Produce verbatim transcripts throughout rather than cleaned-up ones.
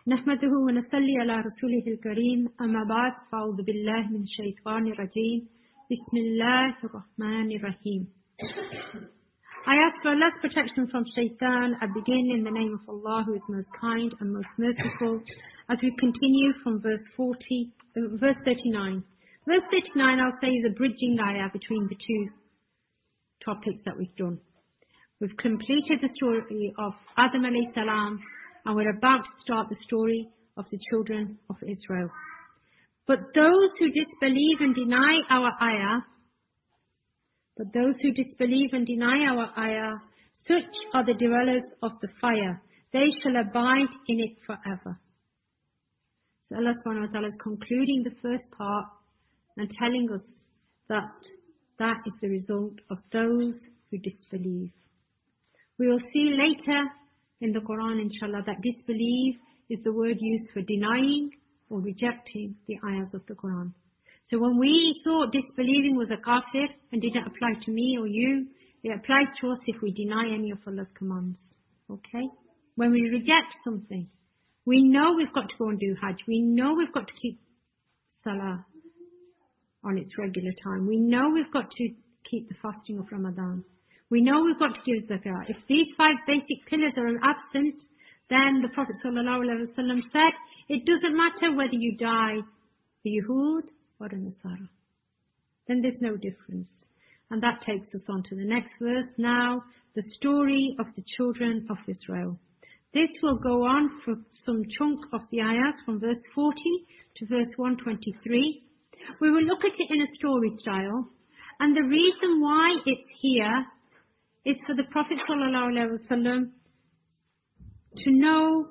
نحمده ونصلي على رسوله الكريم أما بعد فأعوذ بالله من الشيطان الرجيم بسم الله الرحمن الرحيم. I ask for Allah's protection from shaitan. I begin in the name of Allah who is most kind and most merciful as we continue from verse forty, uh, verse thirty-nine. Verse thirty-nine I'll say is a bridging ayah between the two topics that we've done. We've completed the story of Adam alayhi salam and we're about to start the story of the children of Israel. But those who disbelieve and deny our ayah, but those who disbelieve and deny our ayah, such are the dwellers of the fire. They shall abide in it forever. So Allah subhanahu wa ta'ala is concluding the first part and telling us that that is the result of those who disbelieve. We will see later in the Quran, inshallah, that disbelieve is the word used for denying or rejecting the ayahs of the Quran. So when we thought disbelieving was a kafir and didn't apply to me or you, it applies to us if we deny any of Allah's commands. Okay? When we reject something, we know we've got to go and do Hajj. We know we've got to keep Salah on its regular time. We know we've got to keep the fasting of Ramadan. We know we've got to give zakah. If these five basic pillars are absent, then the Prophet ﷺ said, it doesn't matter whether you die a Yahud or a Nasara. Then there's no difference. And that takes us on to the next verse now, the story of the children of Israel. This will go on for some chunk of the ayahs from verse forty to verse one twenty-three. We will look at it in a story style. And the reason why it's here is for the Prophet ﷺ to know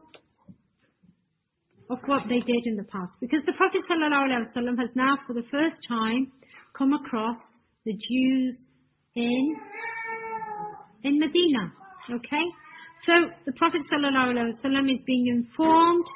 of what they did in the past. Because the Prophet ﷺ has now for the first time come across the Jews in, in Medina. Okay? So the Prophet ﷺ is being informed,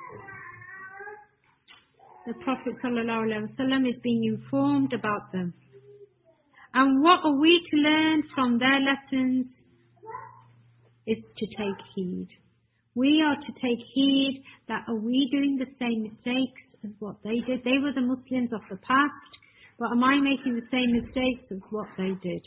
the Prophet ﷺ is being informed about them. And what are we to learn from their lessons is to take heed. We are to take heed that are we doing the same mistakes as what they did? They were the Muslims of the past, but am I making the same mistakes as what they did?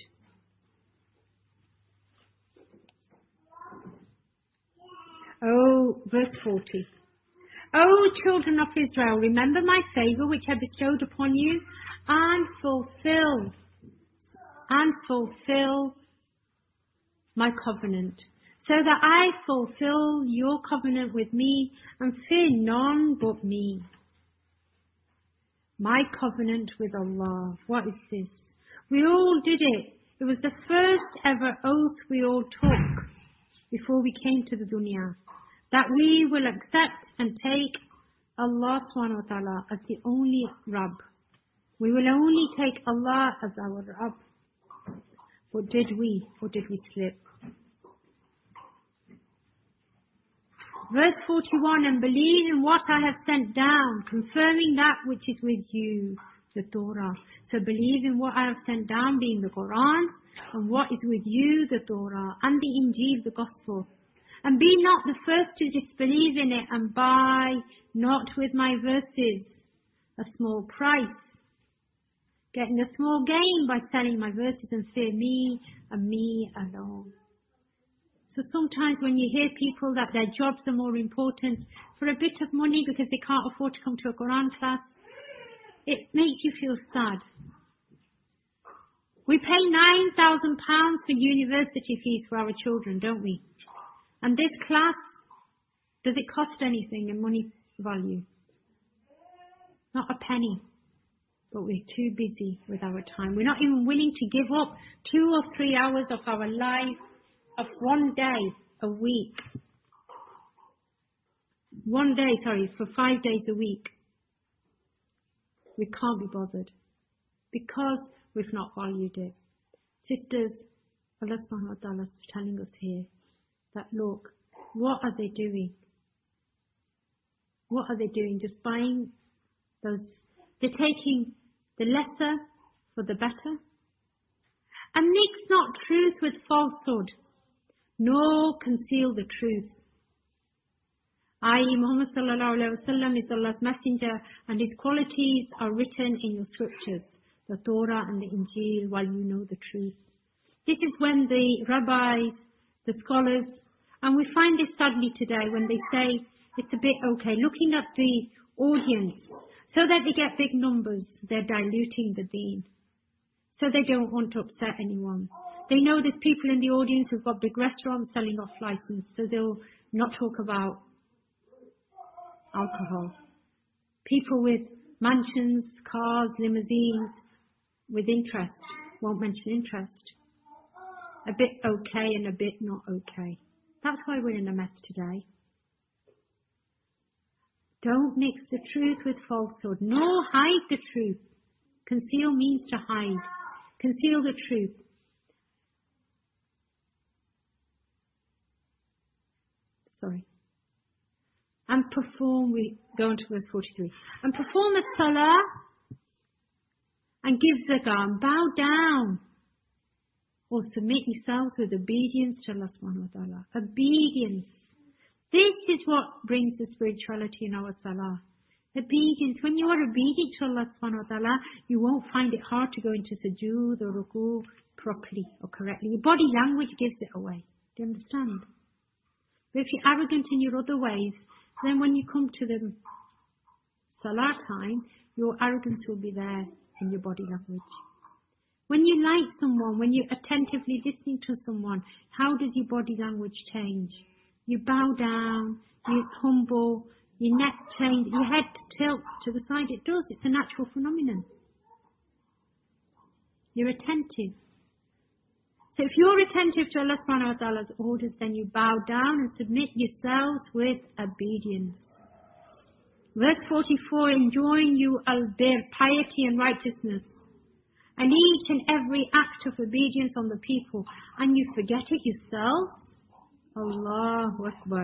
Oh, verse forty. O children of Israel, remember my favor which I bestowed upon you and fulfill and fulfill my covenant, so that I fulfill your covenant with me and fear none but me. My covenant with Allah. What is this? We all did it. It was the first ever oath we all took before we came to the dunya, that we will accept and take Allah subhanahu wa ta'ala as the only Rabb. We will only take Allah as our Rabb. Or did we? Or did we slip? Verse forty-one, and believe in what I have sent down, confirming that which is with you, the Torah. So believe in what I have sent down, being the Quran, and what is with you, the Torah, and the Injil, the Gospel. And be not the first to disbelieve in it, and buy not with my verses a small price, getting a small gain by selling my verses, and fear me and me alone. So sometimes when you hear people that their jobs are more important for a bit of money because they can't afford to come to a Quran class, it makes you feel sad. We pay nine thousand pounds for university fees for our children, don't we? And this class, does it cost anything in money value? Not a penny. But we're too busy with our time. We're not even willing to give up two or three hours of our life, of one day a week. One day, sorry, for five days a week. We can't be bothered because we've not valued it. Sisters, Allah subhanahu wa ta'ala is telling us here that look, what are they doing? What are they doing? Just buying those, they're taking the lesser for the better. And mix not truth with falsehood, nor conceal the truth. that is Muhammad sallallahu alayhi wa sallam is Allah's messenger and his qualities are written in your scriptures, the Torah and the Injil, while you know the truth. This is when the rabbis, the scholars, and we find this sadly today when they say it's a bit okay, looking at the audience, so that they get big numbers, they're diluting the deen. So they don't want to upset anyone. They know there's people in the audience who've got big restaurants selling off license, so they'll not talk about alcohol. People with mansions, cars, limousines, with interest, won't mention interest. A bit okay and a bit not okay. That's why we're in a mess today. Don't mix the truth with falsehood, nor hide the truth. Conceal means to hide. Conceal the truth. Sorry. And perform, we go on to verse forty-three. And perform a salah and give zakah and bow down. Or submit yourselves with obedience to Allah subhanahu wa ta'ala. Obedience. This is what brings the spirituality in our salah. Obedience. When you are obedient to Allah subhanahu wa ta'ala, you won't find it hard to go into sujood or ruku properly or correctly. Your body language gives it away. Do you understand? But if you're arrogant in your other ways, then when you come to the salah time, your arrogance will be there in your body language. When you like someone, when you're attentively listening to someone, how does your body language change? You bow down, you're humble, your neck changes, your head tilts to the side. It does. It's a natural phenomenon. You're attentive. So if you're attentive to Allah subhanahu wa ta'ala's orders, then you bow down and submit yourselves with obedience. Verse forty-four, enjoin you al-bir, piety and righteousness, and each and every act of obedience on the people, and you forget it yourself. Allahu Akbar.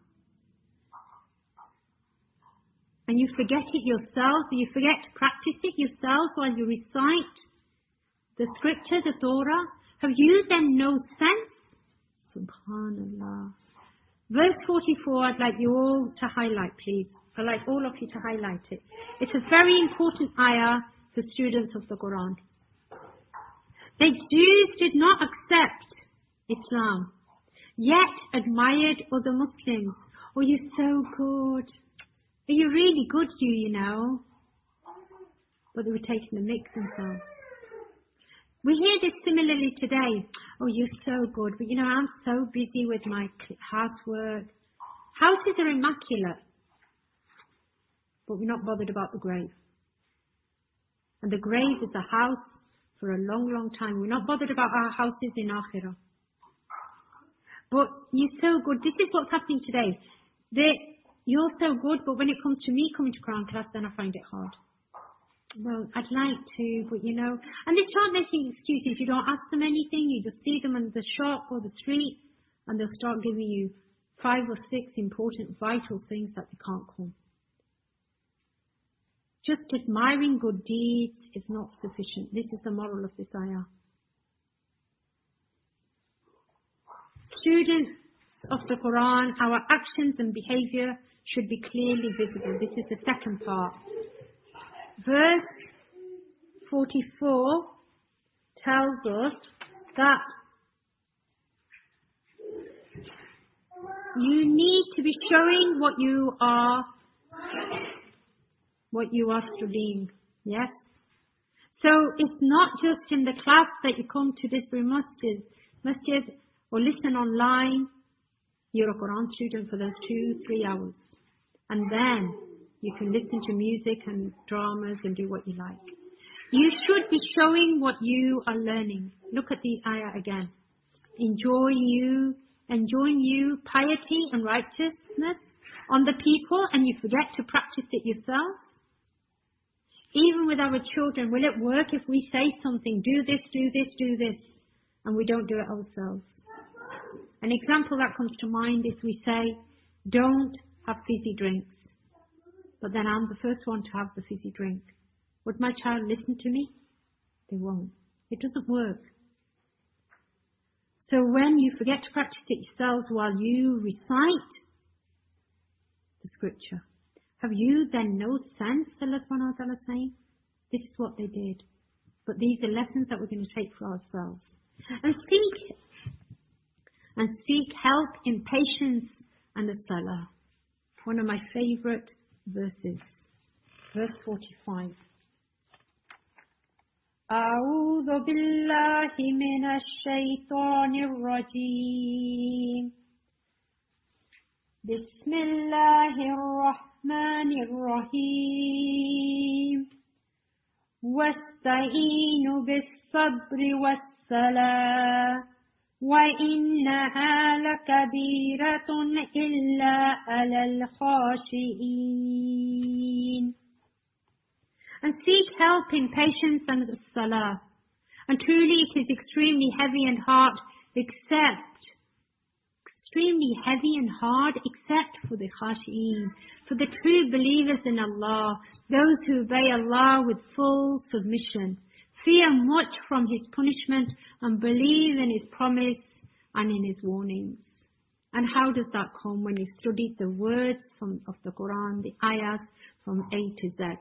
And you forget it yourself, you forget to practice it yourself while you recite the scripture, the Torah. Have you then no sense? Subhanallah. Verse forty-four, I'd like you all to highlight, please. I'd like all of you to highlight it. It's a very important ayah for students of the Quran. The Jews did not accept Islam, yet admired other Muslims. Oh, you're so good. Are you really good, do you know? But they were taking the mix themselves. We hear this similarly today. Oh, you're so good, but you know, I'm so busy with my housework. Houses are immaculate, but we're not bothered about the grave. And the grave is a house for a long, long time. We're not bothered about our houses in Akhirah. But you're so good. This is what's happening today. They, you're so good, but when it comes to me coming to Quran class, then I find it hard. Well, I'd like to, but you know, and they start making excuses. You don't ask them anything. You just see them in the shop or the street, and they'll start giving you five or six important, vital things that they can't come. Just admiring good deeds is not sufficient. This is the moral of this ayah. Students of the Quran, our actions and behavior should be clearly visible. This is the second part. Verse forty-four tells us that you need to be showing what you are what you are studying. Yes? So it's not just in the class that you come to Disbury Masjid, Masjid or listen online. You're a Quran student for those two, three hours. And then you can listen to music and dramas and do what you like. You should be showing what you are learning. Look at the ayah again. Enjoy you, enjoying you piety and righteousness on the people, and you forget to practice it yourself. Even with our children, will it work if we say something, do this, do this, do this, and we don't do it ourselves? An example that comes to mind is we say, don't have fizzy drinks. But then I'm the first one to have the fizzy drink. Would my child listen to me? They won't. It doesn't work. So when you forget to practice it yourselves while you recite the scripture. Have you then no sense, Allah subhanahu wa ta'ala saying? This is what they did. But these are lessons that we're going to take for ourselves. And seek, and seek help in patience and the salah. One of my favorite verses. Verse forty-five. أعوذ بالله من الشيطان الرجيم بسم الله الرحمن الرحيم واستعينوا بالصبر والصلاة وإنها لكبيرة إلا على الخاشعين. And seek help in patience and the salah. And truly it is extremely heavy and hard, except, extremely heavy and hard, except for the khashi'een, for the true believers in Allah, those who obey Allah with full submission, fear much from His punishment, and believe in His promise and in His warnings. And how does that come? When you study the words from, of the Quran, the ayahs from A to Z.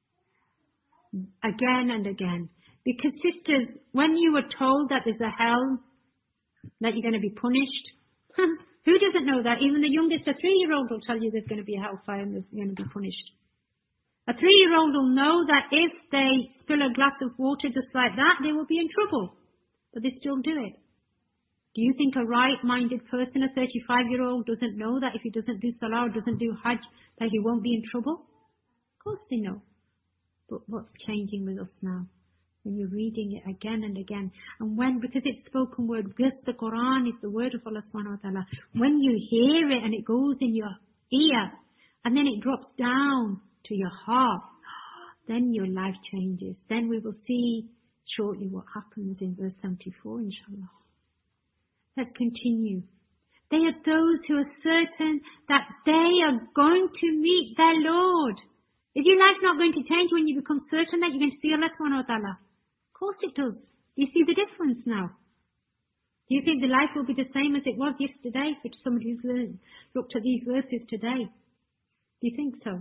Again and again. Because sisters, when you were told that there's a hell, that you're going to be punished, who doesn't know that? Even the youngest, a three-year-old will tell you there's going to be a hellfire and they're going to be punished. A three-year-old will know that if they spill a glass of water just like that, they will be in trouble. But they still do it. Do you think a right-minded person, a thirty-five-year-old, doesn't know that if he doesn't do salah or doesn't do hajj, that he won't be in trouble? Of course they know. But what's changing with us now? When you're reading it again and again. And when, because it's spoken word, because the Quran is the word of Allah subhanahu wa ta'ala, when you hear it and it goes in your ear, and then it drops down to your heart, then your life changes. Then we will see shortly what happens in verse seventy-four, inshallah. Let's continue. They are those who are certain that they are going to meet their Lord. Is your life not going to change when you become certain that you're going to see Allah subhanahu wa ta'ala? Of course it does. Do you see the difference now? Do you think the life will be the same as it was yesterday for somebody who's looked at these verses today? Do you think so?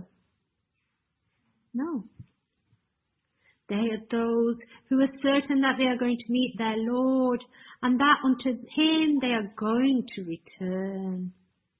No. They are those who are certain that they are going to meet their Lord, and that unto Him they are going to return.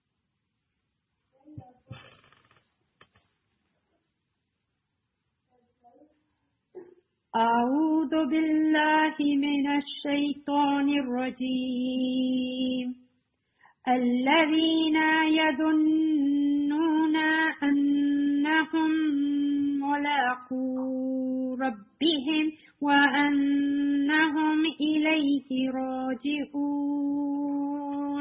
أعوذ بالله من الشيطان الرجيم الذين يظنون أنهم ملاقو ربهم وأنهم إليه راجعون.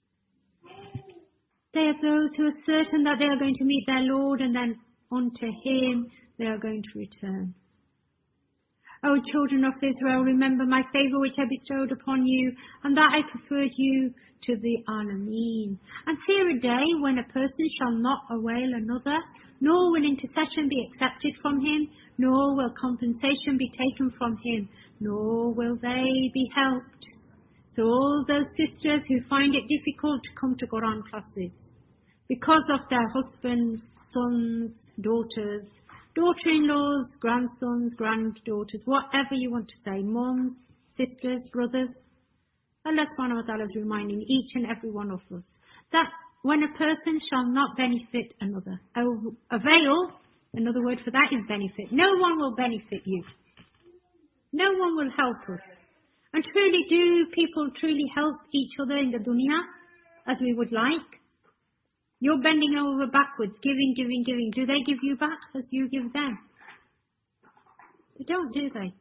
They are those who are certain that they are going to meet their Lord, and then unto Him they are going to return. O children of Israel, remember my favor which I bestowed upon you, and that I preferred you to the Alameen. And fear a day when a person shall not avail another, nor will intercession be accepted from him, nor will compensation be taken from him, nor will they be helped. So all those sisters who find it difficult to come to Quran classes, because of their husbands, sons, daughters, daughter-in-laws, grandsons, granddaughters, whatever you want to say, moms, sisters, brothers, Allah subhanahu wa ta'ala is reminding each and every one of us that when a person shall not benefit another, avail, another word for that is benefit. No one will benefit you. No one will help us. And truly, do people truly help each other in the dunya as we would like? You're bending over backwards, giving, giving, giving. Do they give you back as you give them? They don't, do they?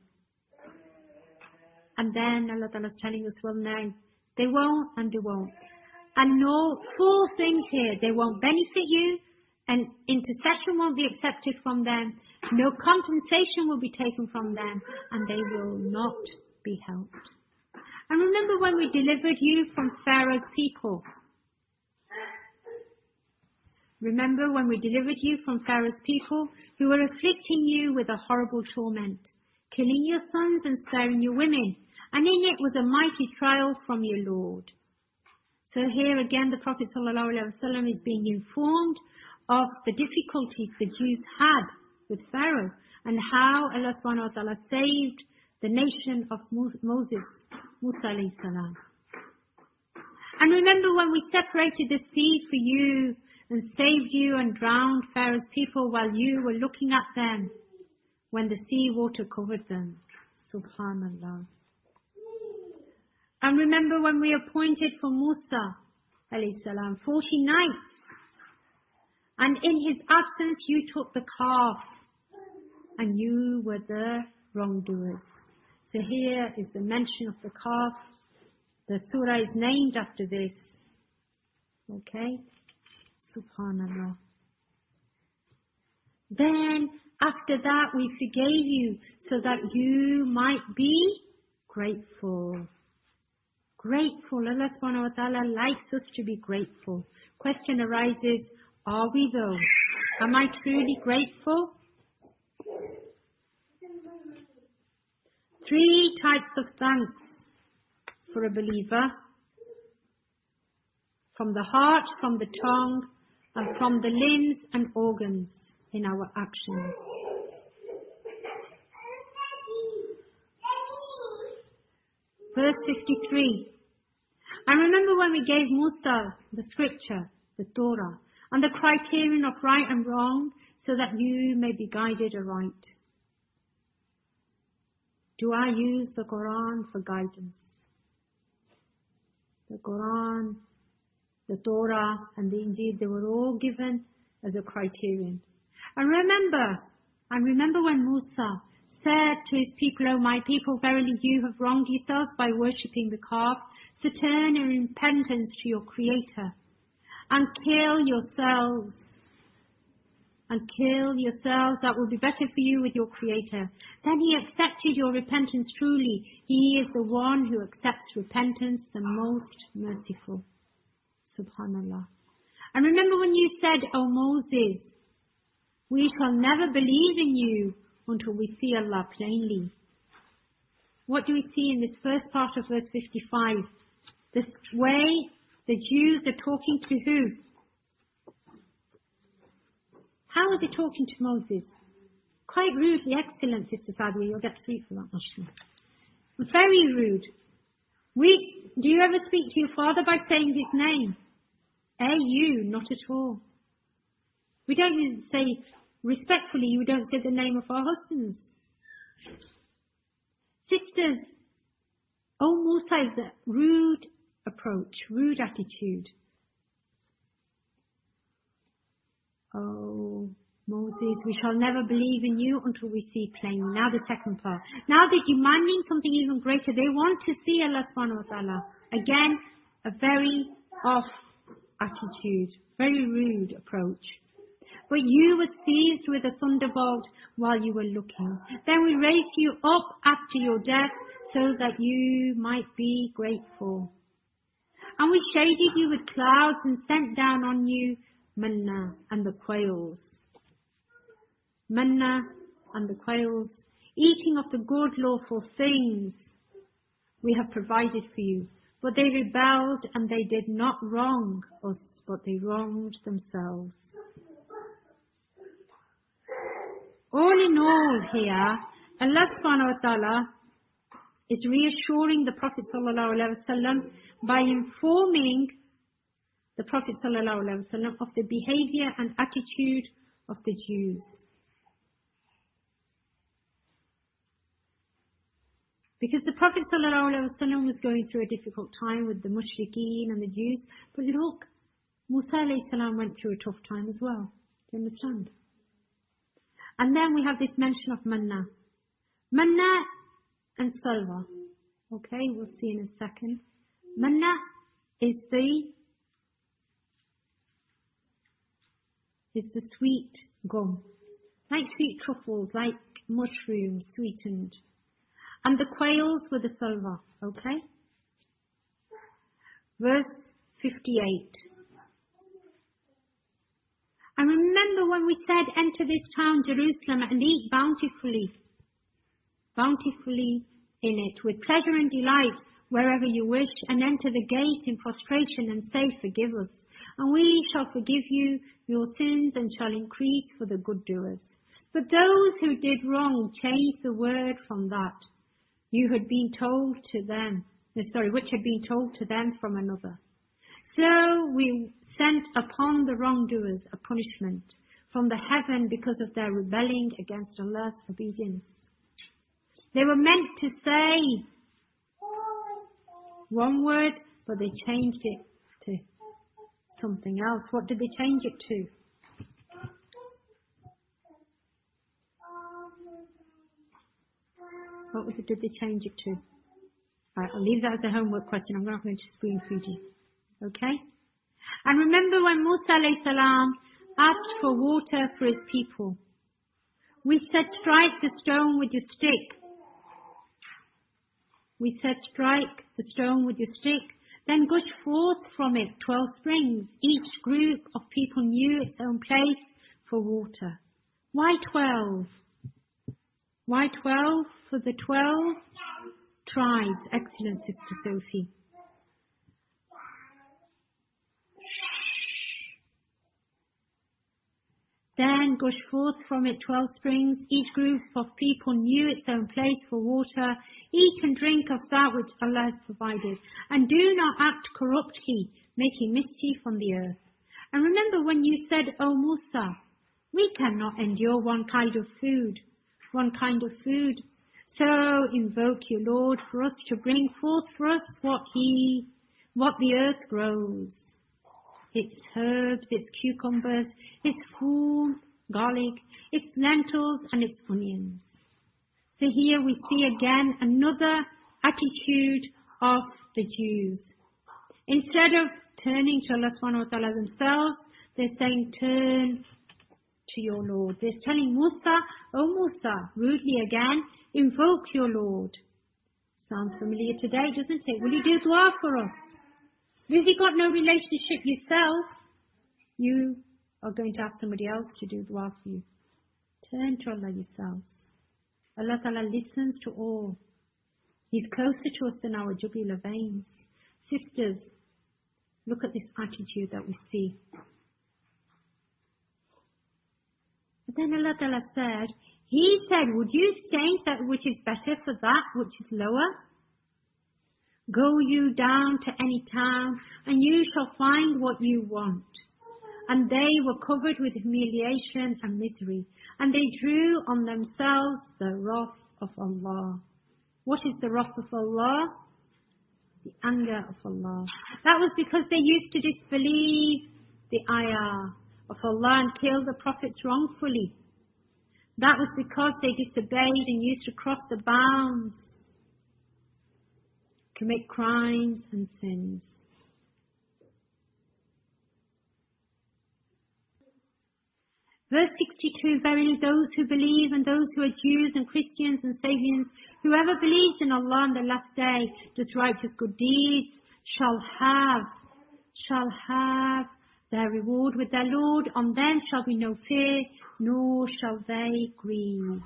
And then Allah Ta'ala is telling us, well, no, they won't and they won't. And no, four things here. They won't benefit you, and intercession won't be accepted from them. No compensation will be taken from them, and they will not be helped. And remember when we delivered you from Pharaoh's people? Remember when we delivered you from Pharaoh's people who were afflicting you with a horrible torment, killing your sons and sparing your women, and in it was a mighty trial from your Lord. So here again the Prophet ﷺ is being informed of the difficulties the Jews had with Pharaoh and how Allah subhanahu wa ta'ala saved the nation of Moses, Musa alayhi salam. And remember when we separated the sea for you and saved you and drowned Pharaoh's people while you were looking at them when the sea water covered them. Subhanallah. And remember when we appointed for Musa alayhi salam forty nights, and in his absence you took the calf and you were the wrongdoers. So here is the mention of the calf. The surah is named after this. Okay? Subhanallah. Then after that we forgave you so that you might be grateful. Grateful. Allah subhanahu wa ta'ala likes us to be grateful. Question arises, are we though? Am I truly grateful? Three types of thanks for a believer. From the heart, from the tongue, and from the limbs and organs in our actions. Verse fifty-three. And remember when we gave Musa the scripture, the Torah, and the criterion of right and wrong, so that you may be guided aright. Do I use the Quran for guidance? The Quran, the Torah, and the Injil, they were all given as a criterion. And remember, and remember when Musa said to his people, O my people, verily you have wronged yourselves by worshipping the calf, so turn in repentance to your Creator, and kill yourselves, and kill yourselves, that will be better for you with your Creator. Then he accepted your repentance truly. He is the one who accepts repentance, the most merciful. Subhanallah. And remember when you said, O Moses, we shall never believe in you until we see Allah plainly. What do we see in this first part of verse fifty-five? This way the Jews are talking to who? How are they talking to Moses? Quite rudely. Excellent, Sister Sadwi. You'll get sweet for that, Mashallah. Very rude. We, do you ever speak to your father by saying his name? Eh, you, not at all. We don't even say, respectfully, we don't say the name of our husbands. Sisters, oh Musa is a rude approach, rude attitude. Oh, Moses, we shall never believe in you until we see plainly. Now the second part. Now they're demanding something even greater. They want to see Allah subhanahu wa ta'ala. Again, a very off attitude, very rude approach. But you were seized with a thunderbolt while you were looking. Then we raised you up after your death so that you might be grateful. And we shaded you with clouds and sent down on you manna and the quails. Manna and the quails, eating of the good lawful things we have provided for you. But they rebelled and they did not wrong us, but they wronged themselves. All in all here, Allah subhanahu wa ta'ala is reassuring the Prophet sallallahu alaihi wasallam by informing the Prophet sallallahu alaihi wasallam of the behavior and attitude of the Jews. Because the Prophet sallallahu alaihi wasallam was going through a difficult time with the mushrikeen and the Jews. But look, Musa alayhi salam went through a tough time as well. Do you understand? And then we have this mention of manna. Manna and salwa. Okay, we'll see in a second. Manna is the is the sweet gum. Like sweet truffles, like mushrooms, sweetened. And the quails were the salwa. Okay? Verse fifty-eight. And remember when we said, enter this town, Jerusalem, and eat bountifully, bountifully in it, with pleasure and delight, wherever you wish, and enter the gate in prostration and say, forgive us. And we shall forgive you your sins and shall increase for the good doers. But those who did wrong changed the word from that you had been told to them, sorry, which had been told to them from another. So we sent upon the wrongdoers a punishment from the heaven because of their rebelling against Allah's obedience. They were meant to say one word, but they changed it to something else. What did they change it to? What was it, did they change it to? Right, I'll leave that as a homework question. I'm not going to spoon feed you. Okay? And remember when Musa alayhi salam asked for water for his people. We said, strike the stone with your stick. We said, strike the stone with your stick. Then gush forth from it twelve springs. Each group of people knew its own place for water. Why twelve? Why twelve? For the twelve tribes. Excellent, Sister Sophie. Then gush forth from it twelve springs. Each group of people knew its own place for water. Eat and drink of that which Allah has provided. And do not act corruptly, making mischief on the earth. And remember when you said, O Musa, we cannot endure one kind of food. One kind of food. So invoke your Lord for us to bring forth for us what he, what the earth grows. Its herbs, its cucumbers, its food, garlic, its lentils and its onions. So here we see again another attitude of the Jews. Instead of turning to Allah subhanahu wa ta'ala themselves, they're saying turn to your Lord. They're telling Musa, oh Musa, rudely again, invoke your Lord. Sounds familiar today, doesn't it? Will you do dua for us? If you've got no relationship yourself, you are going to ask somebody else to do dua for you. Turn to Allah yourself. Allah Ta'ala listens to all. He's closer to us than our jugular veins. Sisters, look at this attitude that we see. But then Allah Ta'ala said, He said, would you change that which is better for that which is lower? Go you down to any town, and you shall find what you want. And they were covered with humiliation and misery, and they drew on themselves the wrath of Allah. What is the wrath of Allah? The anger of Allah. That was because they used to disbelieve the ayah of Allah and kill the prophets wrongfully. That was because they disobeyed and used to cross the bounds, commit crimes and sins. Verse sixty-two, verily those who believe and those who are Jews and Christians and Sabians, whoever believes in Allah on the last day, does righteous good deeds, shall have, shall have their reward with their Lord. On them shall be no fear, nor shall they grieve.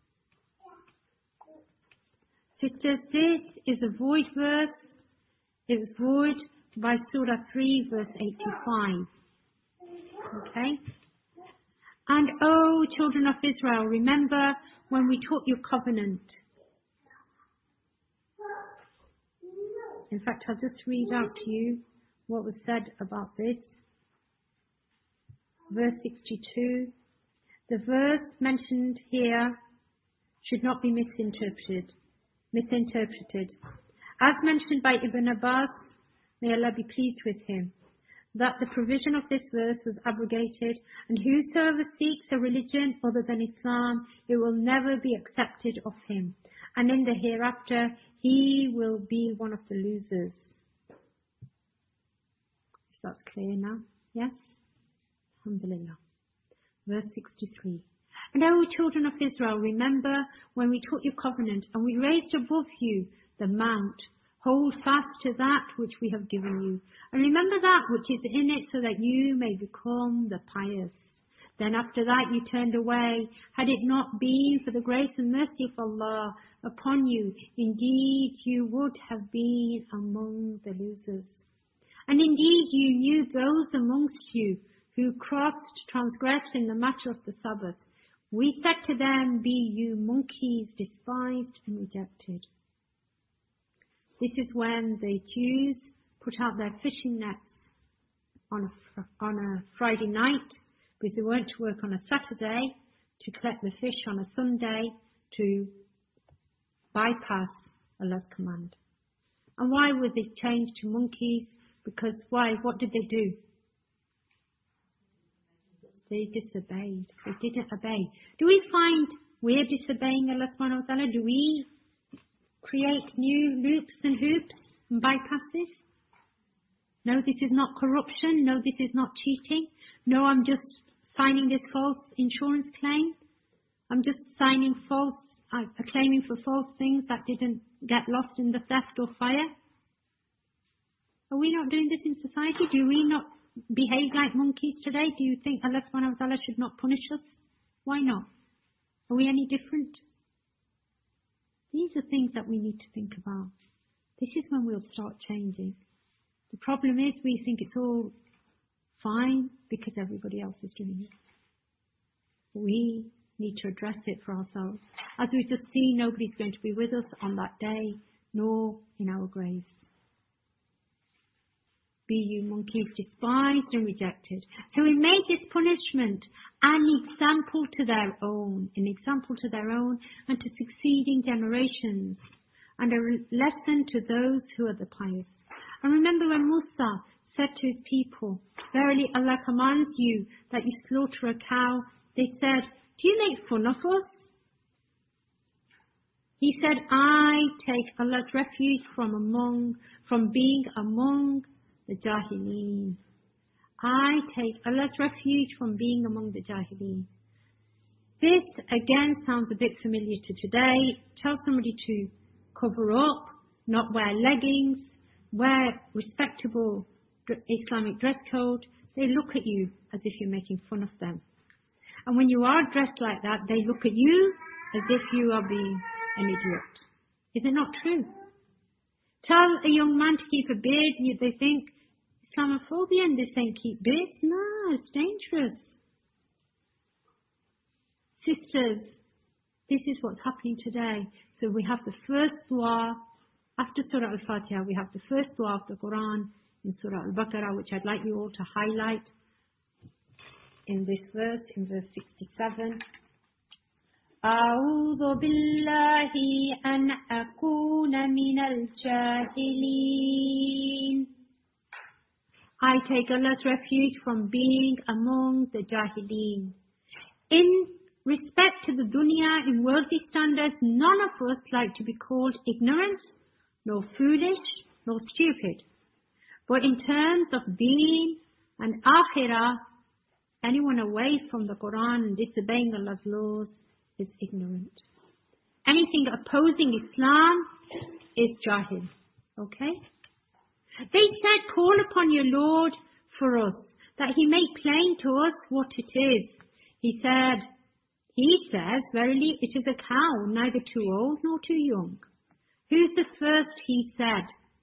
Sisters, this is a void verse. It was void by Surah three, verse eighty-five. Okay? And, O children of Israel, remember when we took your covenant. In fact, I'll just read out to you what was said about this. Verse sixty-two. The verse mentioned here should not be misinterpreted. Misinterpreted. As mentioned by Ibn Abbas, may Allah be pleased with him, that the provision of this verse was abrogated, and whosoever seeks a religion other than Islam, it will never be accepted of him, and in the hereafter he will be one of the losers. Is that clear now? Yes? Alhamdulillah. Verse sixty-three. And O children of Israel, remember when we took your covenant and we raised above you the mount. Hold fast to that which we have given you. And remember that which is in it so that you may become the pious. Then after that you turned away. Had it not been for the grace and mercy of Allah upon you, indeed you would have been among the losers. And indeed you knew those amongst you who crossed, transgressed in the matter of the Sabbath. We said to them, be you monkeys, despised and rejected. This is when the Jews put out their fishing nets on a, on a Friday night, because they weren't to work on a Saturday, to collect the fish on a Sunday, to bypass Allah's command. And why was it changed to monkeys? Because why? What did they do? They disobeyed. They didn't obey. Do we find we're disobeying Allah subhanahu wa ta'ala? Do we create new loops and hoops and bypasses? No, this is not corruption. No, this is not cheating. No, I'm just signing this false insurance claim. I'm just signing false, uh, claiming for false things that didn't get lost in the theft or fire. Are we not doing this in society? Do we not behave like monkeys today? Do you think Allah subhanahu wa ta'ala should not punish us? Why not? Are we any different? These are things that we need to think about. This is when we'll start changing. The problem is we think it's all fine because everybody else is doing it. We need to address it for ourselves. As we just see, nobody's going to be with us on that day, nor in our graves. Be you monkeys, despised and rejected. So we made this punishment an example to their own, an example to their own and to succeeding generations, and a lesson to those who are the pious. And remember when Musa said to his people, verily Allah commands you that you slaughter a cow. They said, do you make fun of us? He said, I take Allah's refuge from among, from being among the Jahilin. I take Allah's refuge from being among the Jahilin. This again sounds a bit familiar to today. Tell somebody to cover up, not wear leggings, wear respectable Islamic dress code. They look at you as if you're making fun of them. And when you are dressed like that, they look at you as if you are being an idiot. Is it not true? Tell a young man to keep a beard and they think Islamophobia and they're saying keep beards. No, it's dangerous. Sisters, this is what's happening today. So we have the first dua. After Surah Al-Fatiha, we have the first dua of the Quran in Surah Al-Baqarah, which I'd like you all to highlight in this verse, in verse sixty-seven. أعوذ بالله أن أكون من الجاهلين. I take Allah's refuge from being among the Jahilin. In respect to the dunya, in worldly standards, none of us like to be called ignorant, nor foolish, nor stupid. But in terms of deen and akhirah, anyone away from the Quran and disobeying Allah's laws is ignorant. Anything opposing Islam is jahil. Okay? They said, call upon your Lord for us, that he may plain to us what it is. He said, he says, verily it is a cow, neither too old nor too young. Who's the first he said?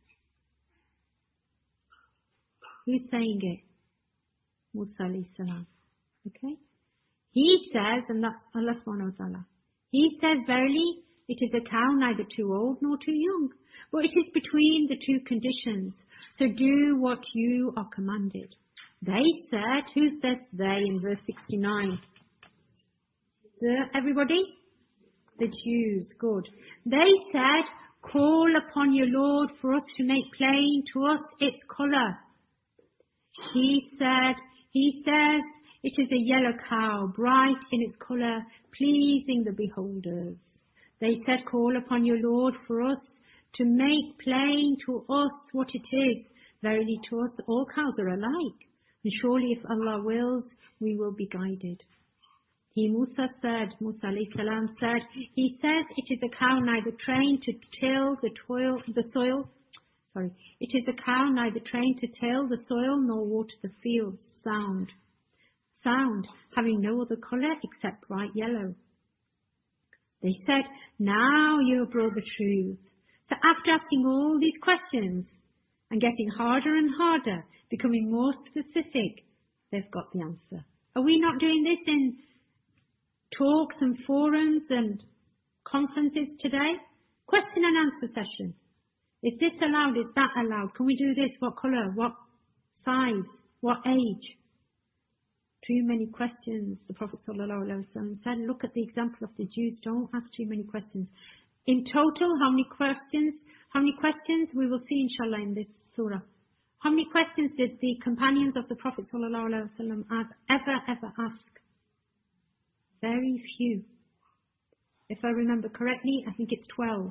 Who's saying it? Musa alayhi salam. Okay? He says, and that's Allah subhanahu wa ta'ala. He says, verily, it is a cow neither too old nor too young. But it is between the two conditions. So do what you are commanded. They said, who says they in verse sixty-nine? The, everybody? The Jews. Good. They said, call upon your Lord for us to make plain to us its colour. He said, he says, it is a yellow cow, bright in its colour, pleasing the beholders. They said, call upon your Lord for us to make plain to us what it is. Verily to us all cows are alike. And surely if Allah wills, we will be guided. He, Musa said, Musa alayhi salam said, he says it is a cow neither trained to till the, toil, the soil. Sorry, it is a cow neither trained to till the soil nor water the fields. Sound. Sound, having no other colour except bright yellow. They said, now you have brought the truth. So after asking all these questions and getting harder and harder, becoming more specific, they've got the answer. Are we not doing this in talks and forums and conferences today? Question and answer session. Is this allowed? Is that allowed? Can we do this? What colour? What size? What age? Too many questions. The Prophet ﷺ said, look at the example of the Jews. Don't ask too many questions. In total, how many questions? How many questions? We will see inshallah in this surah. How many questions did the companions of the Prophet ﷺ ever, ever ask? Very few. If I remember correctly, I think it's twelve.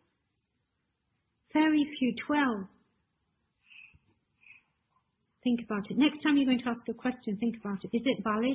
Very few, twelve. Think about it. Next time you're going to ask a question, think about it. Is it valid?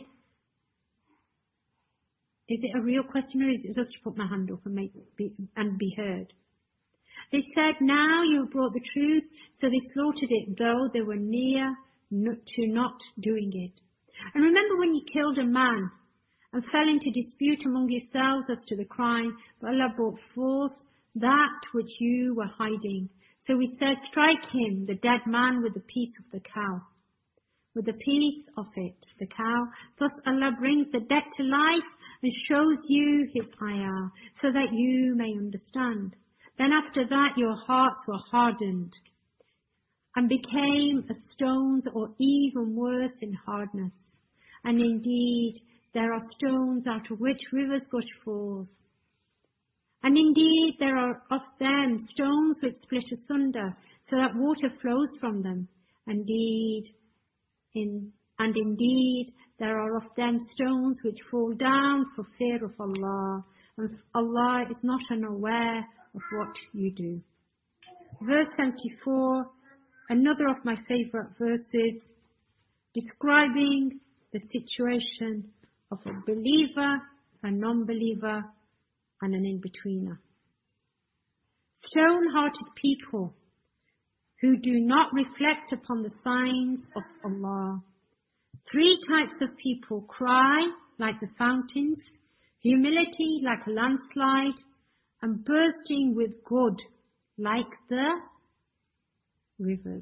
Is it a real question, or is it just to put my hand up and make be, and be heard? They said, now you have brought the truth, so they slaughtered it, though they were near to not doing it. And remember when you killed a man and fell into dispute among yourselves as to the crime, but Allah brought forth that which you were hiding. So we said, strike him, the dead man, with the piece of the cow. With the piece of it, the cow. Thus Allah brings the dead to life and shows you his ayah, so that you may understand. Then after that your hearts were hardened and became as stones, or even worse in hardness. And indeed there are stones out of which rivers gush forth. And indeed there are of them stones which split asunder, so that water flows from them. Indeed, in, and indeed there are of them stones which fall down for fear of Allah, and Allah is not unaware of what you do. Verse seventy-four, another of my favorite verses, describing the situation of a believer, a non-believer, and an in-betweener. Stone-hearted people who do not reflect upon the signs of Allah. Three types of people: cry like the fountains, humility like a landslide, and bursting with good like the rivers.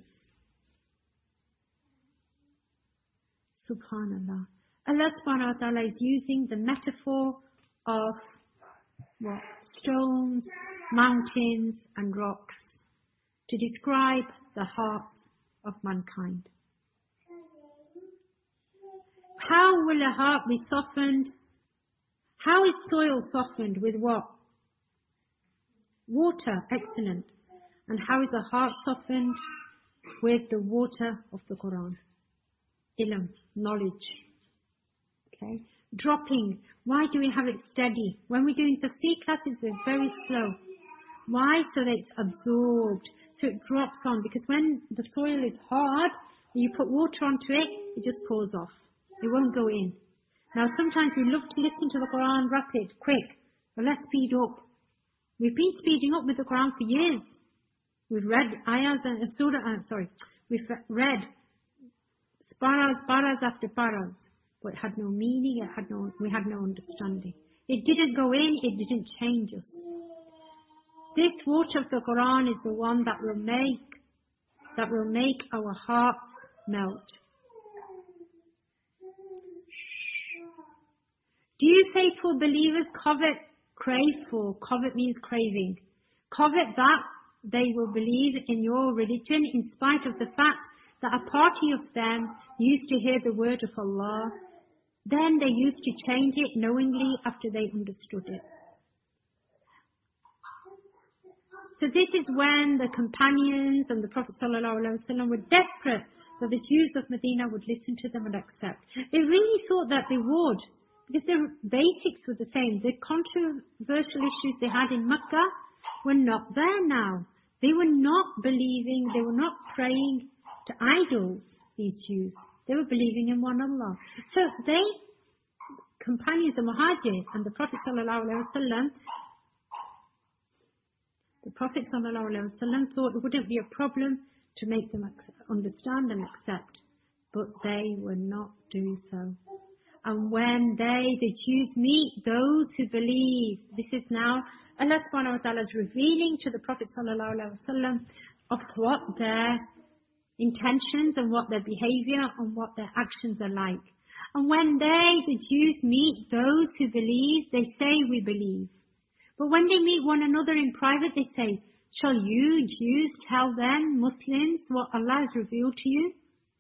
Subhanallah. Allah subhanahu wa ta'ala is using the metaphor of what? Stones, mountains and rocks to describe the heart of mankind. How will a heart be softened? How is soil softened? With what? Water. Excellent. And how is a heart softened? With the water of the Quran. Ilm, knowledge. Okay. Dropping. Why do we have it steady? When we're doing tafsir classes, it's very slow. Why? So that it's absorbed. So it drops on. Because when the soil is hard, and you put water onto it, it just pours off. It won't go in. Now sometimes we love to listen to the Quran rapid, quick. But let's speed up. We've been speeding up with the Quran for years. We've read ayahs and uh, surah, uh, sorry, we've read paras, paras after paras. But it had no meaning, it had no, we had no understanding. It didn't go in, it didn't change us. This water of the Quran is the one that will make, that will make our hearts melt. Do you faithful believers covet, crave for? Covet means craving. Covet that they will believe in your religion in spite of the fact that a party of them used to hear the word of Allah. Then they used to change it knowingly after they understood it. So this is when the companions and the Prophet ﷺ were desperate that the Jews of Medina would listen to them and accept. They really thought that they would, because the basics were the same. The controversial issues they had in Mecca were not there now. They were not believing, they were not praying to idols, these Jews. They were believing in one Allah. So they, companions, the Muhajir and the Prophet ﷺ, the Prophet ﷺ thought it wouldn't be a problem to make them understand and accept. But they were not doing so. And when they, the Jews, meet those who believe, this is now Allah subhanahu wa ta'ala is revealing to the Prophet sallallahu alaihi wasallam of what their intentions and what their behavior and what their actions are like. And when they, the Jews, meet those who believe, they say, we believe. But when they meet one another in private, they say, shall you, Jews, tell them, Muslims, what Allah has revealed to you?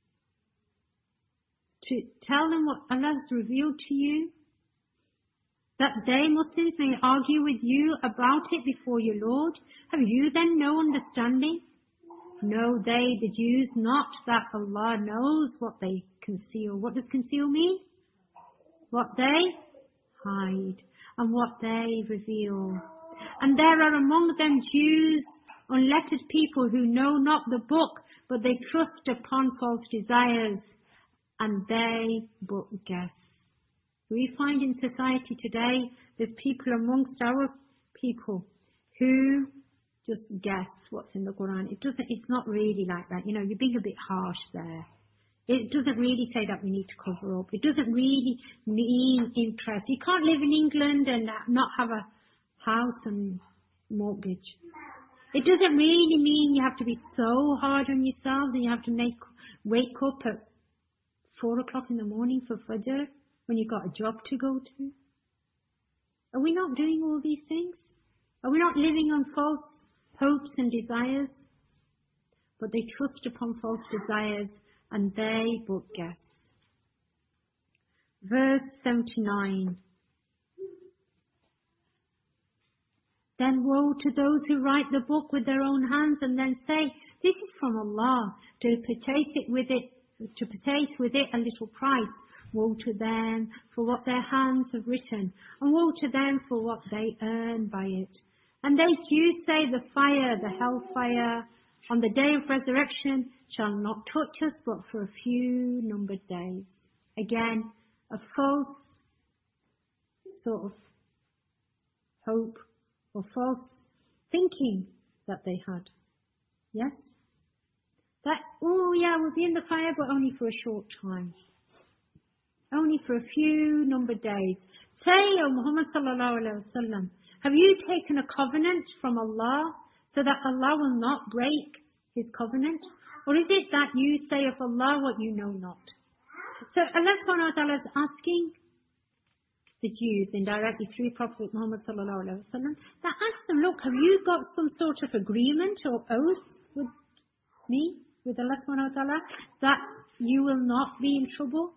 To tell them what Allah has revealed to you? That they, Muslims, may argue with you about it before your Lord? Have you then no understanding? Know they, the Jews, not that Allah knows what they conceal. What does conceal mean? What they hide and what they reveal. And there are among them Jews, unlettered people who know not the book, but they trust upon false desires, and they but guess. We find in society today, there's people amongst our people who just guess what's in the Quran. It doesn't, it's not really like that. You know, you're being a bit harsh there. It doesn't really say that we need to cover up. It doesn't really mean interest. You can't live in England and not have a house and mortgage. It doesn't really mean you have to be so hard on yourself and you have to make wake up at four o'clock in the morning for Fajr when you've got a job to go to. Are we not doing all these things? Are we not living on false hopes and desires? But they trust upon false desires, and they but guess. Verse seventy-nine. Then woe to those who write the book with their own hands and then say, this is from Allah, to purchase it with it, to purchase with it a little price. Woe to them for what their hands have written, and woe to them for what they earn by it. And they Jews say, the fire, the hellfire, on the day of resurrection shall not touch us but for a few numbered days. Again, a false sort of hope or false thinking that they had. Yes? That, oh yeah, we'll be in the fire but only for a short time. Only for a few numbered days. Say, O Muhammad sallallahu alayhi wa sallam, have you taken a covenant from Allah so that Allah will not break His covenant? Or is it that you say of Allah what you know not? So Allah subhanahu wa ta'ala is asking the Jews indirectly through Prophet Muhammad sallallahu alayhi wa sallam, that ask them, look, have you got some sort of agreement or oath with me, with Allah subhanahu wa ta'ala, that you will not be in trouble?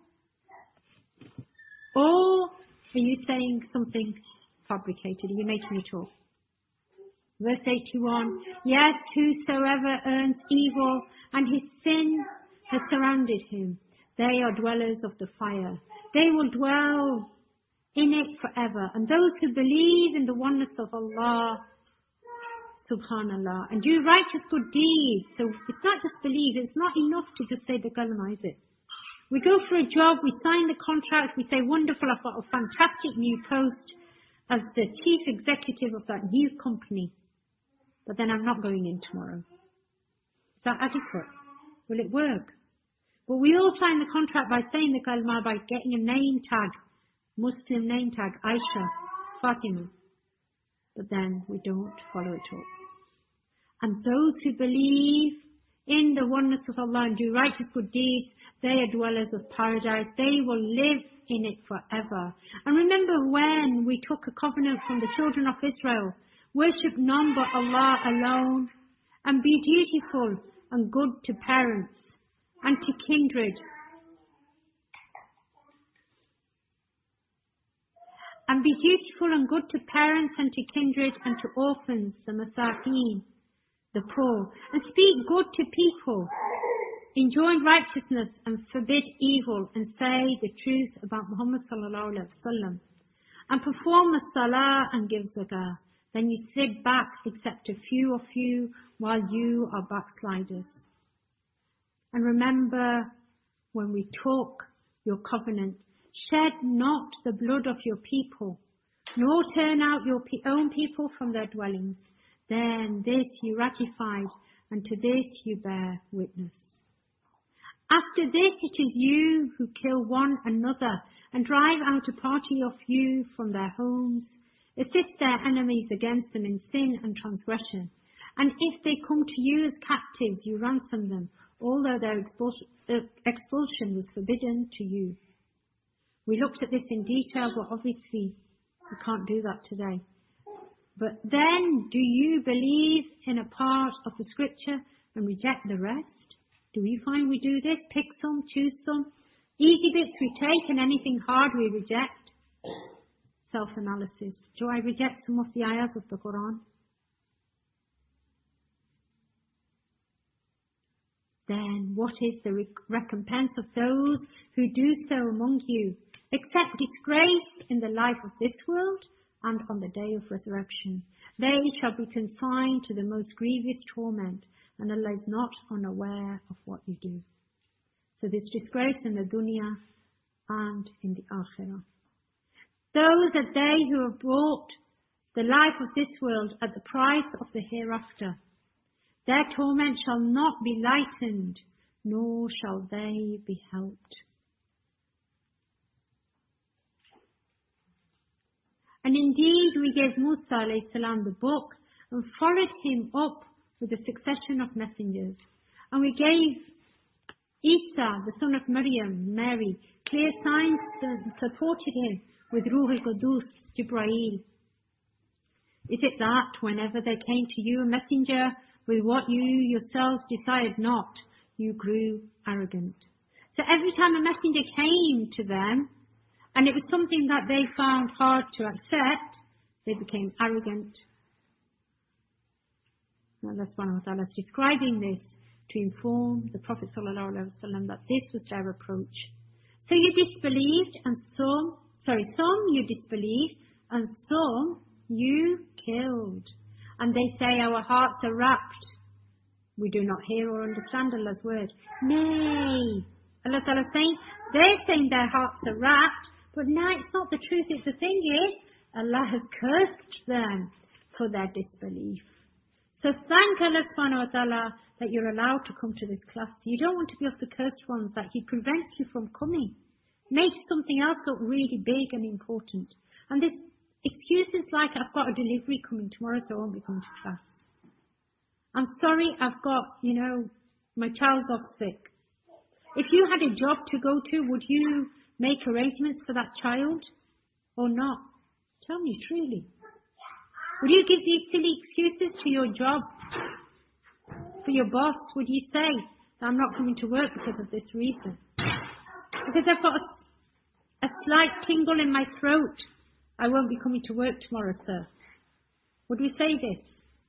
Or are you saying something fabricated? Are you making it up? Verse eighty-one, yes, whosoever earns evil and his sin has surrounded him, they are dwellers of the fire. They will dwell in it forever. And those who believe in the oneness of Allah, subhanallah, and do righteous good deeds. So it's not just believe, it's not enough to just say the kalima, is it? We go for a job, we sign the contract, we say, wonderful, I've got a fantastic new post as the chief executive of that new company. But then I'm not going in tomorrow. Is that adequate? Will it work? But we all sign the contract by saying the kalima, by getting a name tag, Muslim name tag, Aisha, Fatima. But then we don't follow it up. And those who believe in the oneness of Allah and do righteous good deeds, they are dwellers of paradise. They will live in it forever. And remember when we took a covenant from the children of Israel, worship none but Allah alone, and be dutiful and good to parents and to kindred, and be dutiful and good to parents and to kindred and to orphans, the masakin, the poor, and speak good to people, enjoin righteousness and forbid evil, and say the truth about Muhammad sallallahu alaihi wasallam, and perform the salah and give zakah. Then you sit back except a few of you while you are backsliders. And remember when we took your covenant, shed not the blood of your people, nor turn out your own people from their dwellings. Then this you ratified, and to this you bear witness. After this it is you who kill one another and drive out a party of you from their homes, assist their enemies against them in sin and transgression. And if they come to you as captives, you ransom them. although their expulsion was forbidden to you. We looked at this in detail, but obviously we can't do that today. But then, do you believe in a part of the scripture and reject the rest? Do we find we do this? Pick some, choose some. Easy bits we take and anything hard we reject. Self-analysis. Do I reject some of the ayahs of the Quran? Then what is the recompense of those who do so among you, except disgrace in the life of this world and on the day of resurrection? They shall be consigned to the most grievous torment, and Allah is not unaware of what you do. So there's disgrace in the dunya and in the akhirah. Those are they who have bought the life of this world at the price of the hereafter. Their torment shall not be lightened, nor shall they be helped. And indeed we gave Musa alayhi salam the book and followed him up with a succession of messengers. And we gave Isa, the son of Maryam, Mary, clear signs and supported him with Ruh al-Qudus, Jibreel. Is it that whenever there came to you a messenger with what you yourselves desired not, you grew arrogant? So every time a messenger came to them, and it was something that they found hard to accept, they became arrogant. Allah subhanahu wa ta'ala is describing this to inform the Prophet sallallahu alaihi wasallam that this was their approach. So you disbelieved, and some, sorry, some you disbelieved, and some you killed. And they say our hearts are wrapped. We do not hear or understand Allah's word. Nay, Allah ta'ala is saying, they're saying their hearts are wrapped, but no, it's not the truth. It's the thing is, Allah has cursed them for their disbelief. So thank Allah subhanahu wa ta'ala that you're allowed to come to this class. You don't want to be of the cursed ones, that He prevents you from coming. Make something else look really big and important. And this excuses like, I've got a delivery coming tomorrow, so I won't be coming to class. I'm sorry, I've got, you know, my child's off sick. If you had a job to go to, would you make arrangements for that child or not? Tell me truly. Would you give these silly excuses to your job? For your boss, would you say that I'm not coming to work because of this reason? Because I've got a, a slight tingle in my throat, I won't be coming to work tomorrow, sir. Would we say this?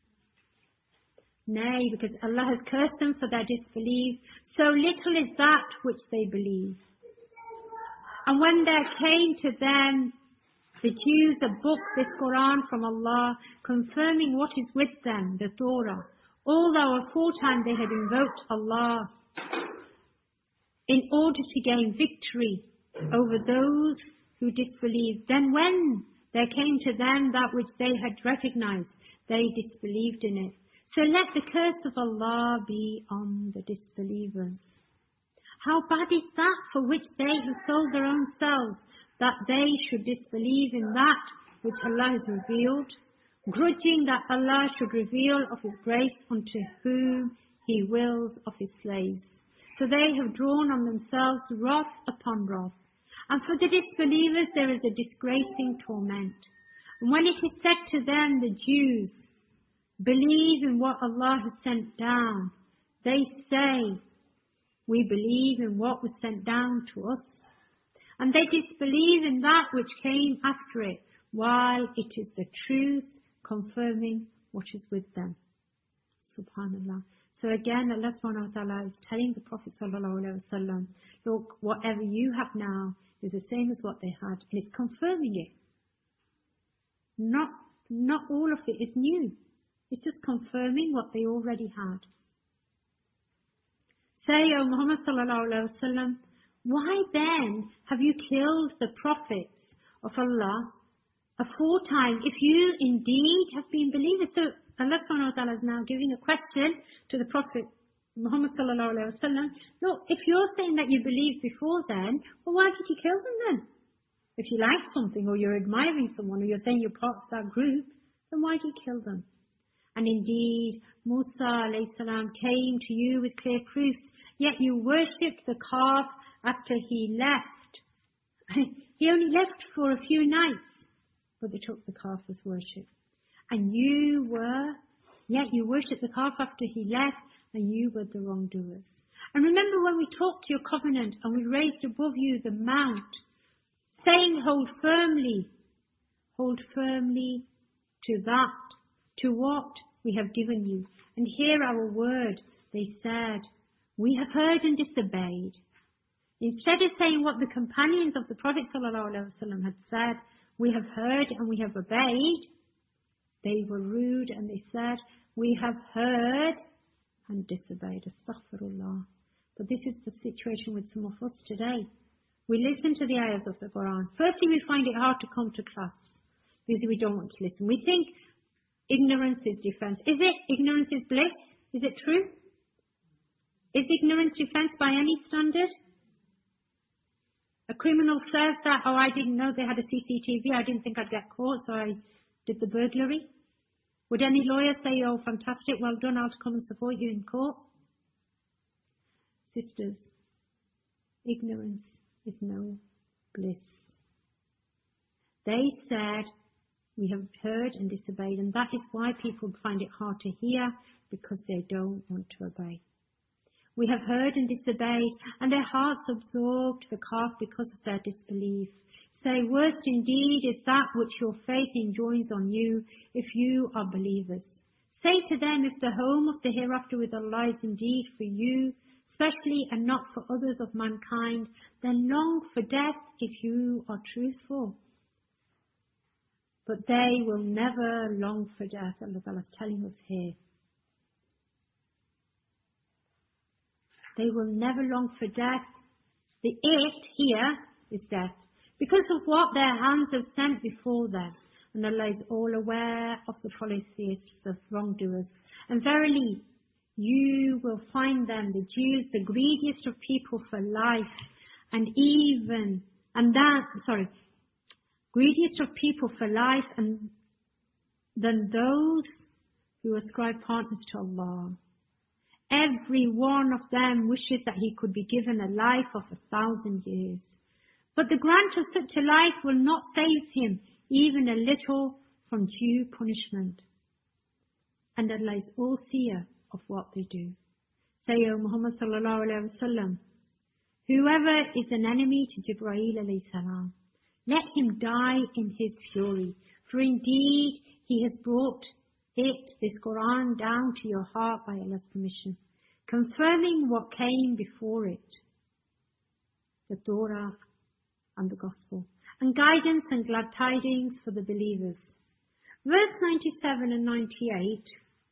Nay, because Allah has cursed them for their disbelief. So little is that which they believe. And when there came to them, the Jews, a book, this Quran from Allah, confirming what is with them, the Torah, although aforetime they had invoked Allah in order to gain victory over those who disbelieved. Then when there came to them that which they had recognized, they disbelieved in it. So let the curse of Allah be on the disbelievers. How bad is that for which they have sold their own selves, that they should disbelieve in that which Allah has revealed, grudging that Allah should reveal of His grace unto whom He wills of His slaves. So they have drawn on themselves wrath upon wrath. And for the disbelievers there is a disgracing torment. And when it is said to them, the Jews, believe in what Allah has sent down, they say, we believe in what was sent down to us. And they disbelieve in that which came after it, while it is the truth confirming what is with them. Subhanallah. So again, Allah subhanahu wa ta'ala is telling the Prophet sallallahu alaihi wasallam, look, whatever you have now is the same as what they had. And it's confirming it. Not, not all of it is new. It's just confirming what they already had. Say, O Muhammad sallallahu alaihi wasallam, why then have you killed the prophets of Allah aforetime if you indeed have been believers? So Allah subhanahu wa ta'ala is now giving a question to the Prophet Muhammad sallallahu alaihi wasallam. Look, if you're saying that you believed before then, well, why did you kill them then? If you like something or you're admiring someone or you're saying you're part of that group, then why do you kill them? And indeed, Musa alayhi salam came to you with clear proofs, Yet you worshipped the calf after he left. He only left for a few nights, but they took the calf as worship. And you were, yet you worshipped the calf after he left, and you were the wrongdoers. And remember when we talked to your covenant and we raised above you the mount, saying hold firmly, hold firmly to that, to what we have given you. And hear our word, they said, we have heard and disobeyed. Instead of saying what the companions of the Prophet ﷺ had said, we have heard and we have obeyed, they were rude and they said, we have heard and disobeyed. Astaghfirullah. But this is the situation with some of us today. We listen to the ayahs of the Quran. Firstly, we find it hard to come to class because we don't want to listen. We think ignorance is defense. Is it? Ignorance is bliss? Is it true? Is ignorance defense by any standard? A criminal says that, oh, I didn't know they had a C C T V. I didn't think I'd get caught, so I did the burglary. Would any lawyer say, oh, fantastic, well done, I'll come and support you in court? Sisters, ignorance is no bliss. They said, we have heard and disobeyed, and that is why people find it hard to hear, because they don't want to obey. We have heard and disobeyed, and their hearts absorbed the calf because of their disbelief. Say, worst indeed is that which your faith enjoins on you, if you are believers. Say to them, if the home of the hereafter with Allah is indeed for you, especially and not for others of mankind, then long for death if you are truthful. But they will never long for death, Allah Ta'ala is telling us here. They will never long for death. The it here is death, because of what their hands have sent before them. And Allah is all aware of the polytheists, the wrongdoers. And verily, you will find them, the Jews, the greediest of people for life, and even, and that, sorry, greediest of people for life, and than those who ascribe partners to Allah. Every one of them wishes that he could be given a life of a thousand years. But the grant of such a life will not save him even a little from due punishment. And Allah is all seer of what they do. Say, O Muhammad sallallahu alayhi wa sallam, whoever is an enemy to Jibreel alayhi salam, let him die in his fury. For indeed he has brought it, this Quran, down to your heart by Allah's permission, confirming what came before it, the Torah and the Gospel, and guidance and glad tidings for the believers. Verse ninety-seven and ninety-eight,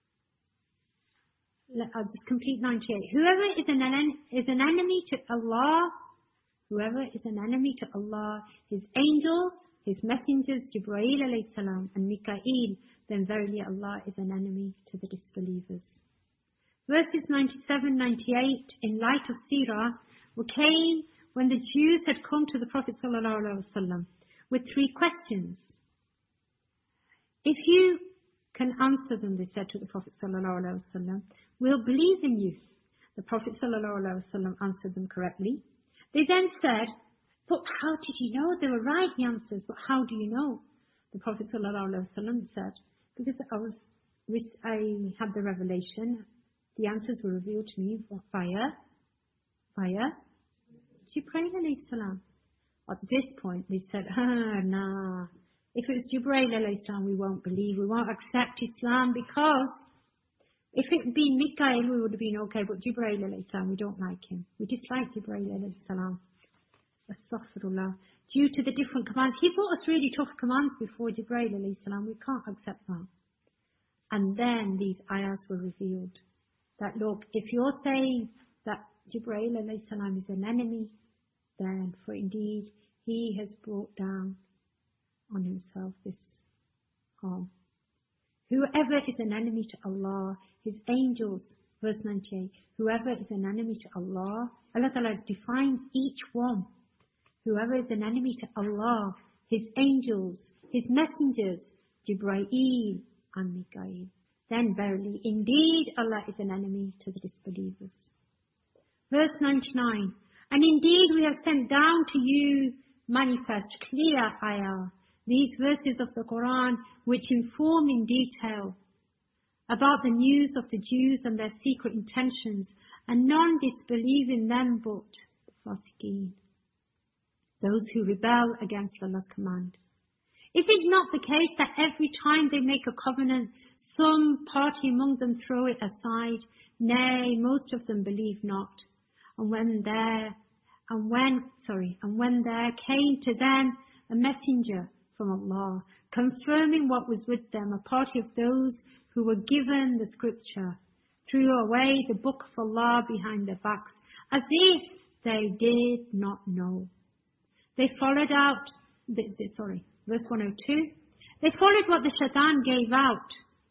I'll just complete ninety-eight. Whoever is an, is an enemy to Allah, whoever is an enemy to Allah, His angels, His messengers, Jibreel alayhi salam and Mikael, then verily Allah is an enemy to the disbelievers. Verses ninety-seven, ninety-eight, in light of Sirah, came when the Jews had come to the Prophet sallallahu alaihi wasallam with three questions. If you can answer them, they said to the Prophet sallallahu alaihi wasallam, we'll believe in you. The Prophet sallallahu alaihi wasallam answered them correctly. They then said, but how did you know? They were right, the answers, but how do you know? The Prophet sallallahu alaihi wasallam said, because I was, I had the revelation, the answers were revealed to me via, via Jibreel alayhi salam. At this point, they said, ah, nah. If it was Jibreel alayhi salam, we won't believe, we won't accept Islam, because if it had been Mikael, we would have been okay, but Jibreel alayhi salam, we don't like him. We dislike Jibreel alayhi salam. Astaghfirullah. Due to the different commands. He brought us really tough commands before Jibreel alayhi salam. We can't accept that. And then these ayahs were revealed. That look, if you're saying that Jibreel alayhi salam is an enemy, then for indeed he has brought down on himself this harm. Whoever is an enemy to Allah, His angels, verse ninety-eight, whoever is an enemy to Allah, Allah Ta'ala defines each one. Whoever is an enemy to Allah, His angels, His messengers, Jibreel and Mikael, then verily, indeed, Allah is an enemy to the disbelievers. Verse ninety-nine. And indeed we have sent down to you manifest, clear ayah, these verses of the Quran which inform in detail about the news of the Jews and their secret intentions, and none disbelieve in them but fasiqeen, those who rebel against Allah's command. Is it not the case that every time they make a covenant, some party among them throw it aside? Nay, most of them believe not. And when there, and when, sorry, and when there came to them a messenger from Allah, confirming what was with them, a party of those who were given the scripture threw away the book of Allah behind their backs, as if they did not know. They followed out, the, the, sorry, verse one oh two. They followed what the shaitan gave out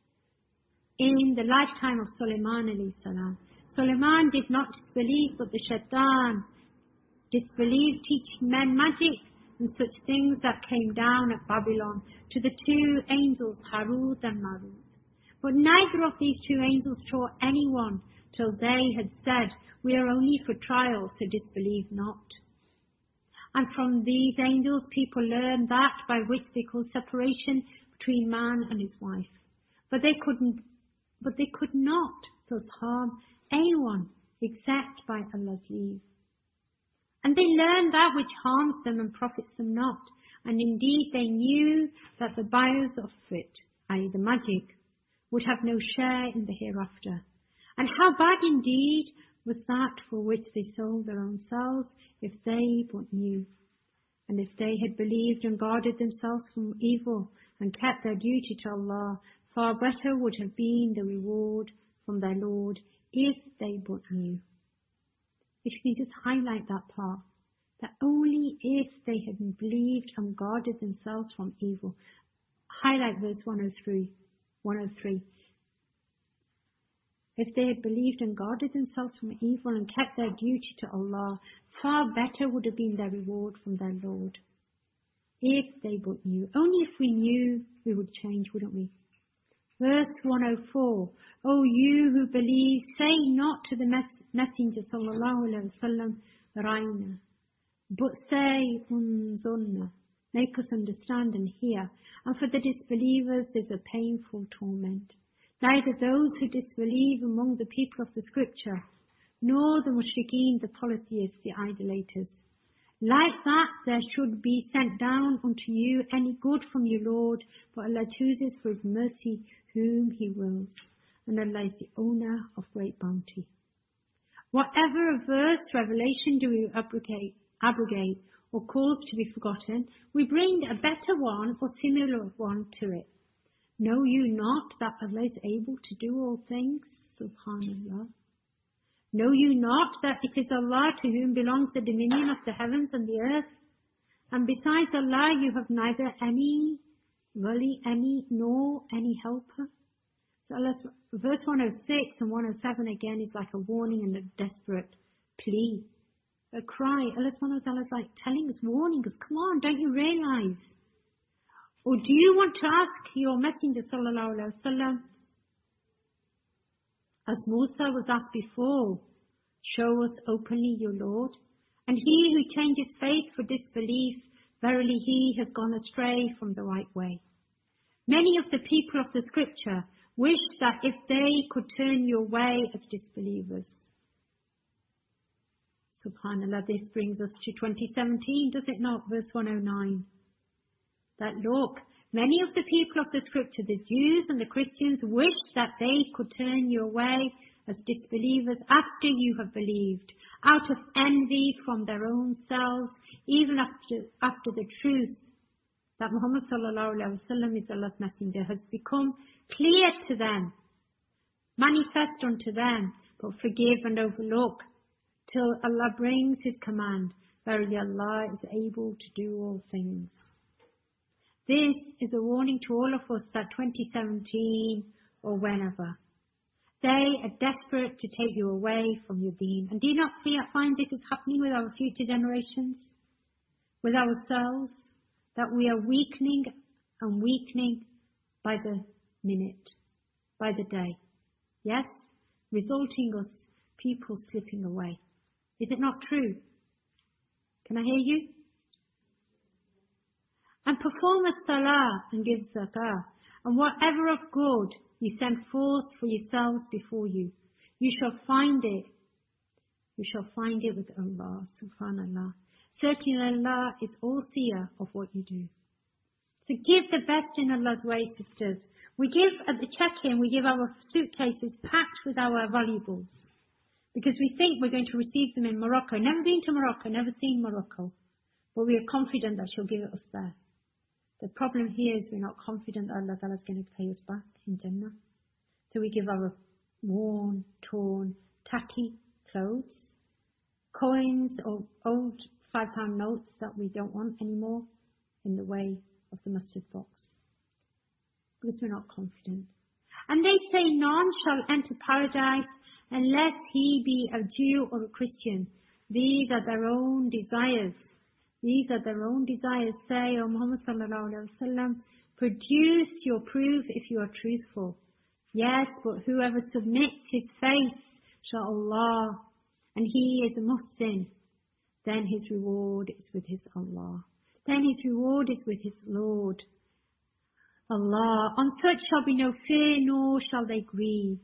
in the lifetime of Sulaiman alayhi salam. Sulaiman did not disbelieve, but the shaitan disbelieved, teaching men magic and such things that came down at Babylon to the two angels, Harut and Marut. But neither of these two angels taught anyone till they had said, we are only for trial, so disbelieve not. And from these angels people learned that by which they call separation between man and his wife. But they couldn't, but they could not thus harm anyone except by Allah's leave. And they learned that which harms them and profits them not. And indeed they knew that the buyers of it, that is the magic, would have no share in the hereafter. And how bad indeed was that for which they sold their own selves, if they but knew. And if they had believed and guarded themselves from evil and kept their duty to Allah, far better would have been the reward from their Lord, if they but knew. If you can just highlight that part, that only if they had believed and guarded themselves from evil. Highlight verse one oh three. one oh three. If they had believed and guarded themselves from evil and kept their duty to Allah, far better would have been their reward from their Lord. If they but knew. Only if we knew, we would change, wouldn't we? Verse one oh four. O you who believe, say not to the Messenger sallallahu alaihi wasallam, Ra'ina, but say unzunna. Make us understand and hear. And for the disbelievers there's a painful torment. Neither those who disbelieve among the people of the scripture, nor the mushrikeen, the polytheists, the idolaters. Like that there should be sent down unto you any good from your Lord, but Allah chooses for His mercy whom He wills, and Allah is the owner of great bounty. Whatever averse revelation do we abrogate, abrogate or cause to be forgotten, we bring a better one or similar one to it. Know you not that Allah is able to do all things? Subhanallah. Know you not that it is Allah to whom belongs the dominion of the heavens and the earth? And besides Allah you have neither any wali, any, nor any helper. So Allah, verse one oh six and one oh seven again is like a warning and a desperate plea. A cry. Allah subhanahu wa ta'ala is like telling us, warning us, come on, don't you realize? Or do you want to ask your Messenger sallallahu alaihi wasallam, as Musa was asked before, show us openly your Lord? And he who changes faith for disbelief, verily he has gone astray from the right way. Many of the people of the scripture wish that if they could turn your way as disbelievers. SubhanAllah, this brings us to twenty seventeen, does it not? Verse one oh nine. That look, many of the people of the scripture, the Jews and the Christians, wish that they could turn your way as disbelievers after you have believed, out of envy from their own selves, even after, after the truth that Muhammad sallallahu alaihi wasallam is Allah's messenger has become clear to them, manifest unto them, but forgive and overlook till Allah brings His command. Verily Allah is able to do all things. This is a warning to all of us that twenty seventeen or whenever, they are desperate to take you away from your deen. And do you not see, I find this is happening with our future generations, with ourselves, that we are weakening and weakening by the minute, by the day. Yes? Resulting us people slipping away. Is it not true? Can I hear you? And perform a salah and give zakah, and whatever of good you send forth for yourselves before you, you shall find it. You shall find it with Allah, subhanallah. Certainly Allah is all seer of what you do. So give the best in Allah's way, sisters. We give at the check-in, we give our suitcases packed with our valuables because we think we're going to receive them in Morocco. Never been to Morocco, never seen Morocco, but we are confident that she'll give it us there. The problem here is we're not confident that Allah is going to pay us back in Jannah. So we give our worn, torn, tacky clothes, coins or old five pound notes that we don't want anymore in the way of the mustard box. Because we're not confident. And they say none shall enter paradise unless he be a Jew or a Christian. These are their own desires. These are their own desires. Say, O Muhammad sallallahu alaihi wasallam, produce your proof if you are truthful. Yes, but whoever submits his face to Allah and he is a Muslim, then his reward is with his Allah. Then his reward is with his Lord. Allah, on such shall be no fear, nor shall they grieve.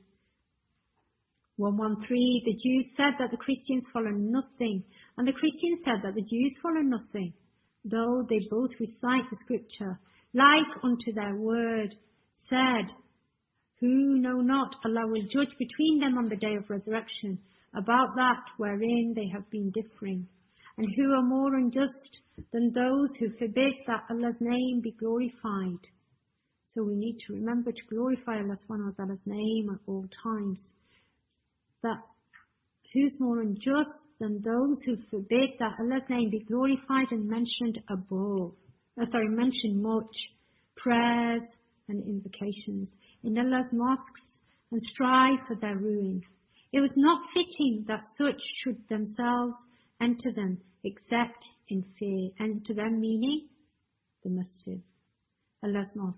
one thirteen, the Jews said that the Christians follow nothing, and the Christians said that the Jews follow nothing, though they both recite the scripture, like unto their word, said, who know not, Allah will judge between them on the day of resurrection, about that wherein they have been differing, and who are more unjust than those who forbid that Allah's name be glorified. So we need to remember to glorify Allah subhanahu wa ta'ala's name at all times. That who's more unjust than those who forbid that Allah's name be glorified and mentioned above. Oh, sorry, mentioned much. Prayers and invocations in Allah's mosques and strive for their ruin. It was not fitting that such should themselves enter them except in fear. Enter them meaning the masjid, Allah's mosques.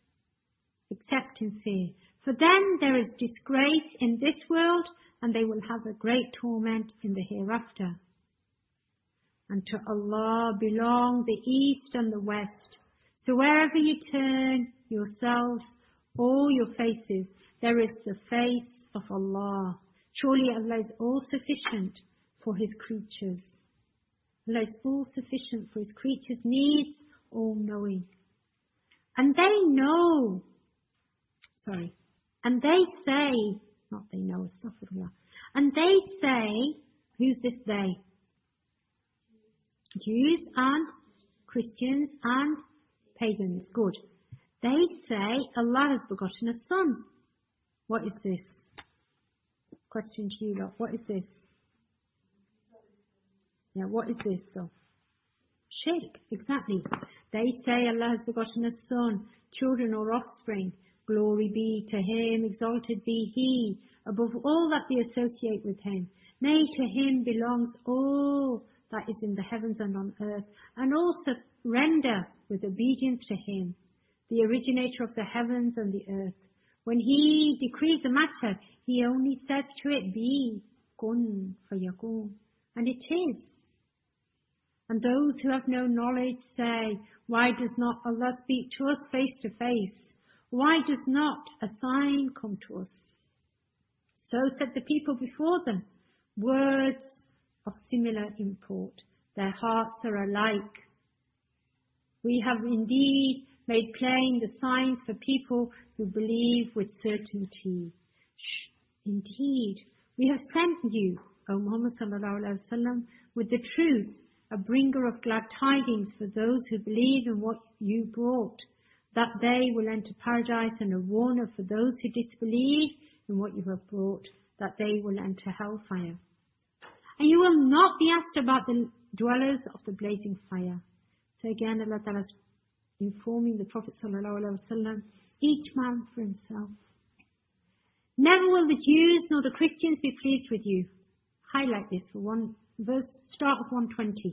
Except in fear. For them there is disgrace in this world, and they will have a great torment in the hereafter. And to Allah belong the east and the west. So wherever you turn yourselves or your faces, there is the face of Allah. Surely Allah is all sufficient for His creatures. Allah is all sufficient for His creatures' needs, all knowing. And they know. Sorry. And they say, not they know, astaghfirullah. And they say, who's this they? Jews and Christians and pagans. Good. They say Allah has begotten a son. What is this? Question to you lot. What is this? Yeah, what is this though? Shirk, exactly. They say Allah has begotten a son, children or offspring. Glory be to Him, exalted be He, above all that they associate with Him. Nay, to Him belongs all that is in the heavens and on earth, and also render with obedience to Him, the originator of the heavens and the earth. When He decrees a matter, He only says to it, be, kun, fayakun, and it is. And those who have no knowledge say, why does not Allah speak to us face to face? Why does not a sign come to us? So said the people before them, words of similar import. Their hearts are alike. We have indeed made plain the signs for people who believe with certainty. Indeed, we have sent you, O Muhammad sallallahu alaihi wasallam, with the truth, a bringer of glad tidings for those who believe in what you brought, that they will enter paradise, and a warner for those who disbelieve in what you have brought, that they will enter hellfire. And you will not be asked about the dwellers of the blazing fire. So again, Allah Ta'ala is informing the Prophet sallallahu alaihi wasallam, each man for himself. Never will the Jews nor the Christians be pleased with you. Highlight this for one verse, start of one twenty.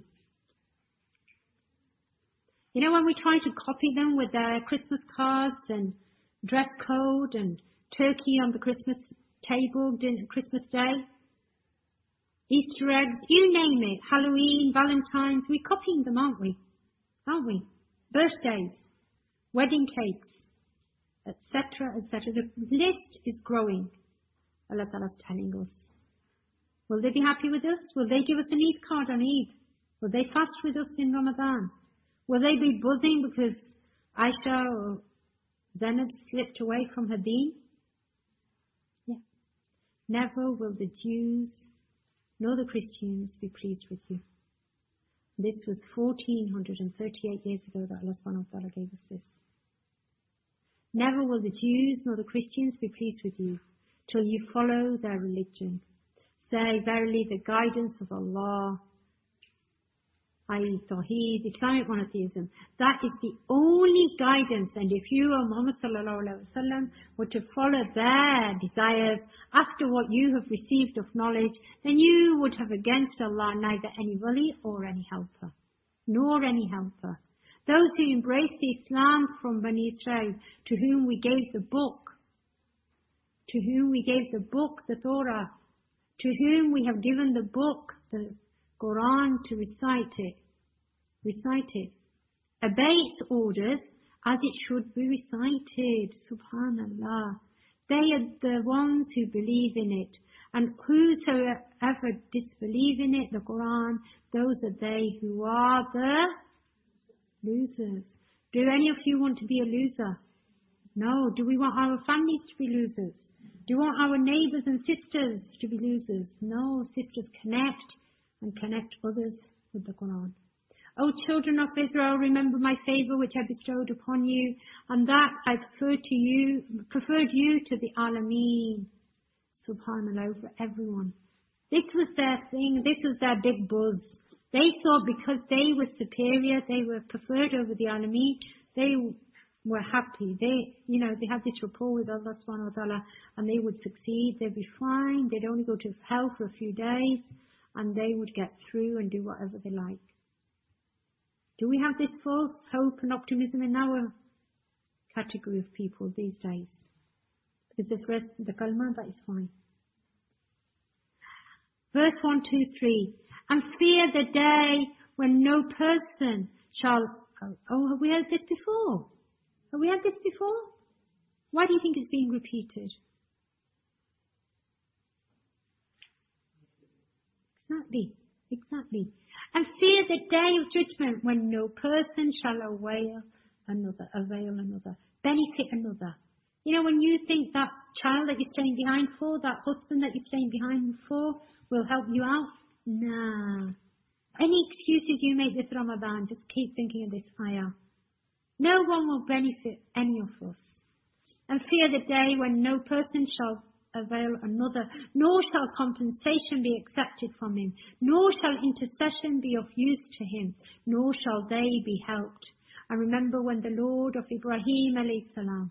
You know, when we try to copy them with their Christmas cards and dress code and turkey on the Christmas table, dinner, Christmas Day, Easter eggs, you name it, Halloween, Valentine's, we're copying them, aren't we? Aren't we? Birthdays, wedding cakes, et cetera, et cetera. The list is growing. Allah Ta'ala is telling us. Will they be happy with us? Will they give us an Eid card on Eid? Will they fast with us in Ramadan? Will they be buzzing because Aisha or Zainab slipped away from her deen? Yeah. Never will the Jews nor the Christians be pleased with you. This was fourteen thirty-eight years ago that Allah subhanahu wa ta'ala gave us this. Never will the Jews nor the Christians be pleased with you till you follow their religion. Say, verily the guidance of Allah, that is Tawheed, Islamic monotheism, that is the only guidance. And if you, O Muhammad sallallahu alaihi wasallam, were to follow their desires after what you have received of knowledge, then you would have against Allah neither any wali or any helper, nor any helper. Those who embrace the Islam from Bani Israel, to whom we gave the book, to whom we gave the book, the Torah, to whom we have given the book, the Quran, to recite it, recite it, obey its orders as it should be recited. Subhanallah. They are the ones who believe in it, and whosoever disbelieve in it, the Quran, those are they who are the losers. Do any of you want to be a loser? No. Do we want our families to be losers? Do you want our neighbours and sisters to be losers? No. Sisters, connect and connect others with the Quran. O children of Israel, remember my favour which I bestowed upon you, and that I preferred to you, preferred you to the Alameen. Subhanallah, over everyone. This was their thing. This was their big buzz. They thought because they were superior, they were preferred over the Alameen, they were happy. They, you know, they had this rapport with Allah subhanahu wa ta'ala, and they would succeed. They'd be fine. They'd only go to hell for a few days, and they would get through and do whatever they like. Do we have this false hope and optimism in our category of people these days? Because they've read the Kalma, that is fine. Verse one, two, three. And fear the day when no person shall... Oh, oh, have we heard this before? Have we had this before? Why do you think it's being repeated? Exactly, exactly. And fear the day of judgment when no person shall avail another, avail another, benefit another. You know, when you think that child that you're staying behind for, that husband that you're staying behind for, will help you out, nah. Any excuses you make this Ramadan, just keep thinking of this ayah. No one will benefit any of us. And fear the day when no person shall avail another, nor shall compensation be accepted from him, nor shall intercession be of use to him, nor shall they be helped. And remember when the Lord of Ibrahim alayhi salam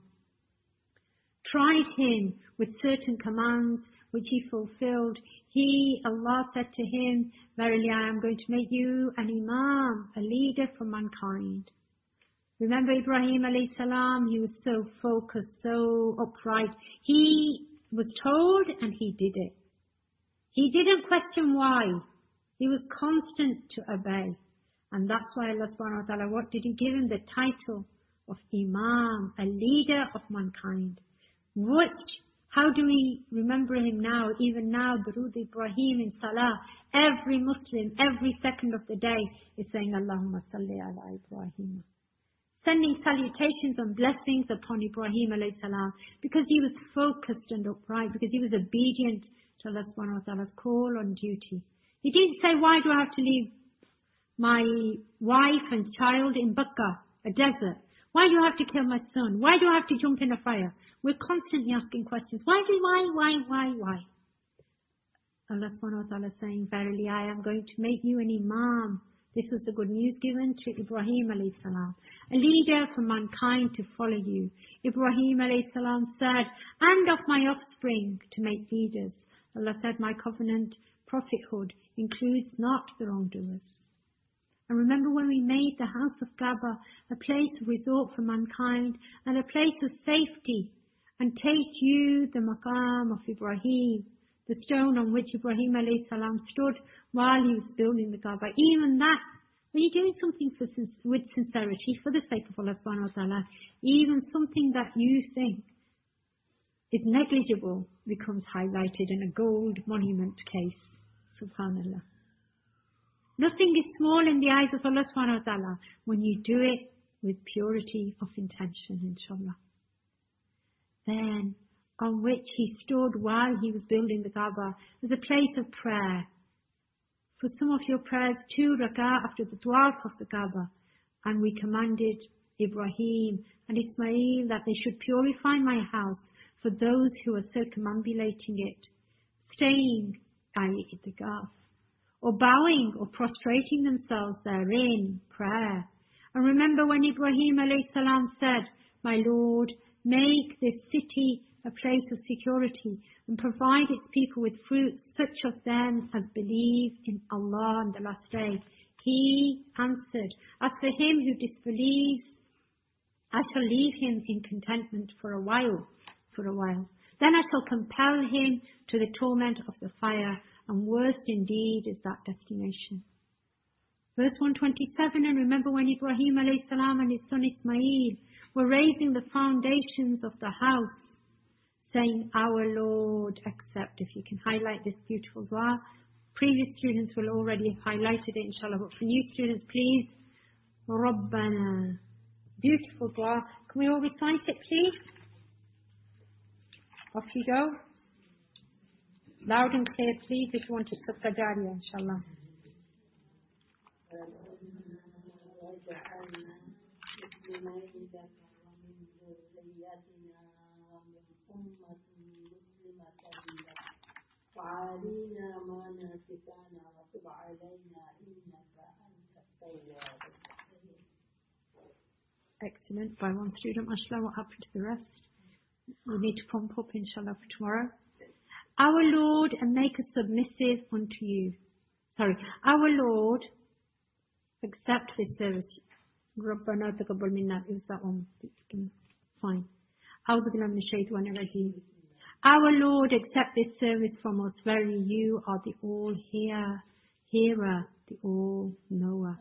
tried him with certain commands which he fulfilled, he, Allah said to him, verily I am going to make you an imam, a leader for mankind. Remember Ibrahim alayhi salam, he was so focused, so upright. He was told and he did it. He didn't question why. He was constant to obey. And that's why Allah subhanahu wa ta'ala, what did he give him? The title of Imam, a leader of mankind. Which, how do we remember him now? Even now, Durood Ibrahim in Salah, every Muslim, every second of the day is saying, Allahumma salli ala Ibrahim. Sending salutations and blessings upon Ibrahim alayhi salam, because he was focused and upright, because he was obedient to Allah subhanahu wa ta'ala's call on duty. He didn't say, why do I have to leave my wife and child in Bakka, a desert? Why do I have to kill my son? Why do I have to jump in a fire? We're constantly asking questions. Why do why, why, why, why? Allah subhanahu wa ta'ala is saying, verily I am going to make you an imam. This was the good news given to Ibrahim alayhi salam, a leader for mankind to follow you. Ibrahim alayhi salam said, and of my offspring to make leaders. Allah said, my covenant prophethood includes not the wrongdoers. And remember when we made the house of Kaaba a place of resort for mankind and a place of safety, and take you the maqam of Ibrahim, the stone on which Ibrahim alayhi salam stood while he was building the Kaaba. Even that, when you're doing something for, with sincerity for the sake of Allah subhanahu wa ta'ala, even something that you think is negligible becomes highlighted in a gold monument case. Subhanallah. Nothing is small in the eyes of Allah subhanahu wa ta'ala when you do it with purity of intention, inshallah. Then, on which he stood while he was building the Kaaba, as a place of prayer. For some of your prayers, two rak'ah after the dwaf of the Kaaba. And we commanded Ibrahim and Ismail that they should purify my house for those who are circumambulating it, staying, that is itikaf, or bowing or prostrating themselves therein, prayer. And remember when Ibrahim alayhi salam said, my Lord, make this city a place of security and provide its people with fruit, such of them as believe in Allah and the last day. He answered, as for him who disbelieves, I shall leave him in contentment for a while, for a while. Then I shall compel him to the torment of the fire, and worst indeed is that destination. Verse one twenty-seven, and remember when Ibrahim alayhi salam and his son Ismail were raising the foundations of the house, saying, our Lord, accept. If you can highlight this beautiful dua. Previous students will already have highlighted it, inshallah, but for new students, please. Rabbana. Beautiful dua. Can we all recite it, please? Off you go. Loud and clear, please, if you want to Sadaqah Jariyah, inshallah. وعلينا مناسكنا وتب علينا إنك أنت التواب الرحيم. Excellent. By one student, mashallah, what happened to the rest? We need to pump up, inshallah, for tomorrow. Our Lord, and make us submissive unto you. Sorry. Our Lord, accept this service. ربنا تقبل منا. It was that one. Fine. أعوذ بالله من الشيطان الرجيم. Our Lord, accept this service from us. Verily, you are the all-hearer, hearer, the all-knower.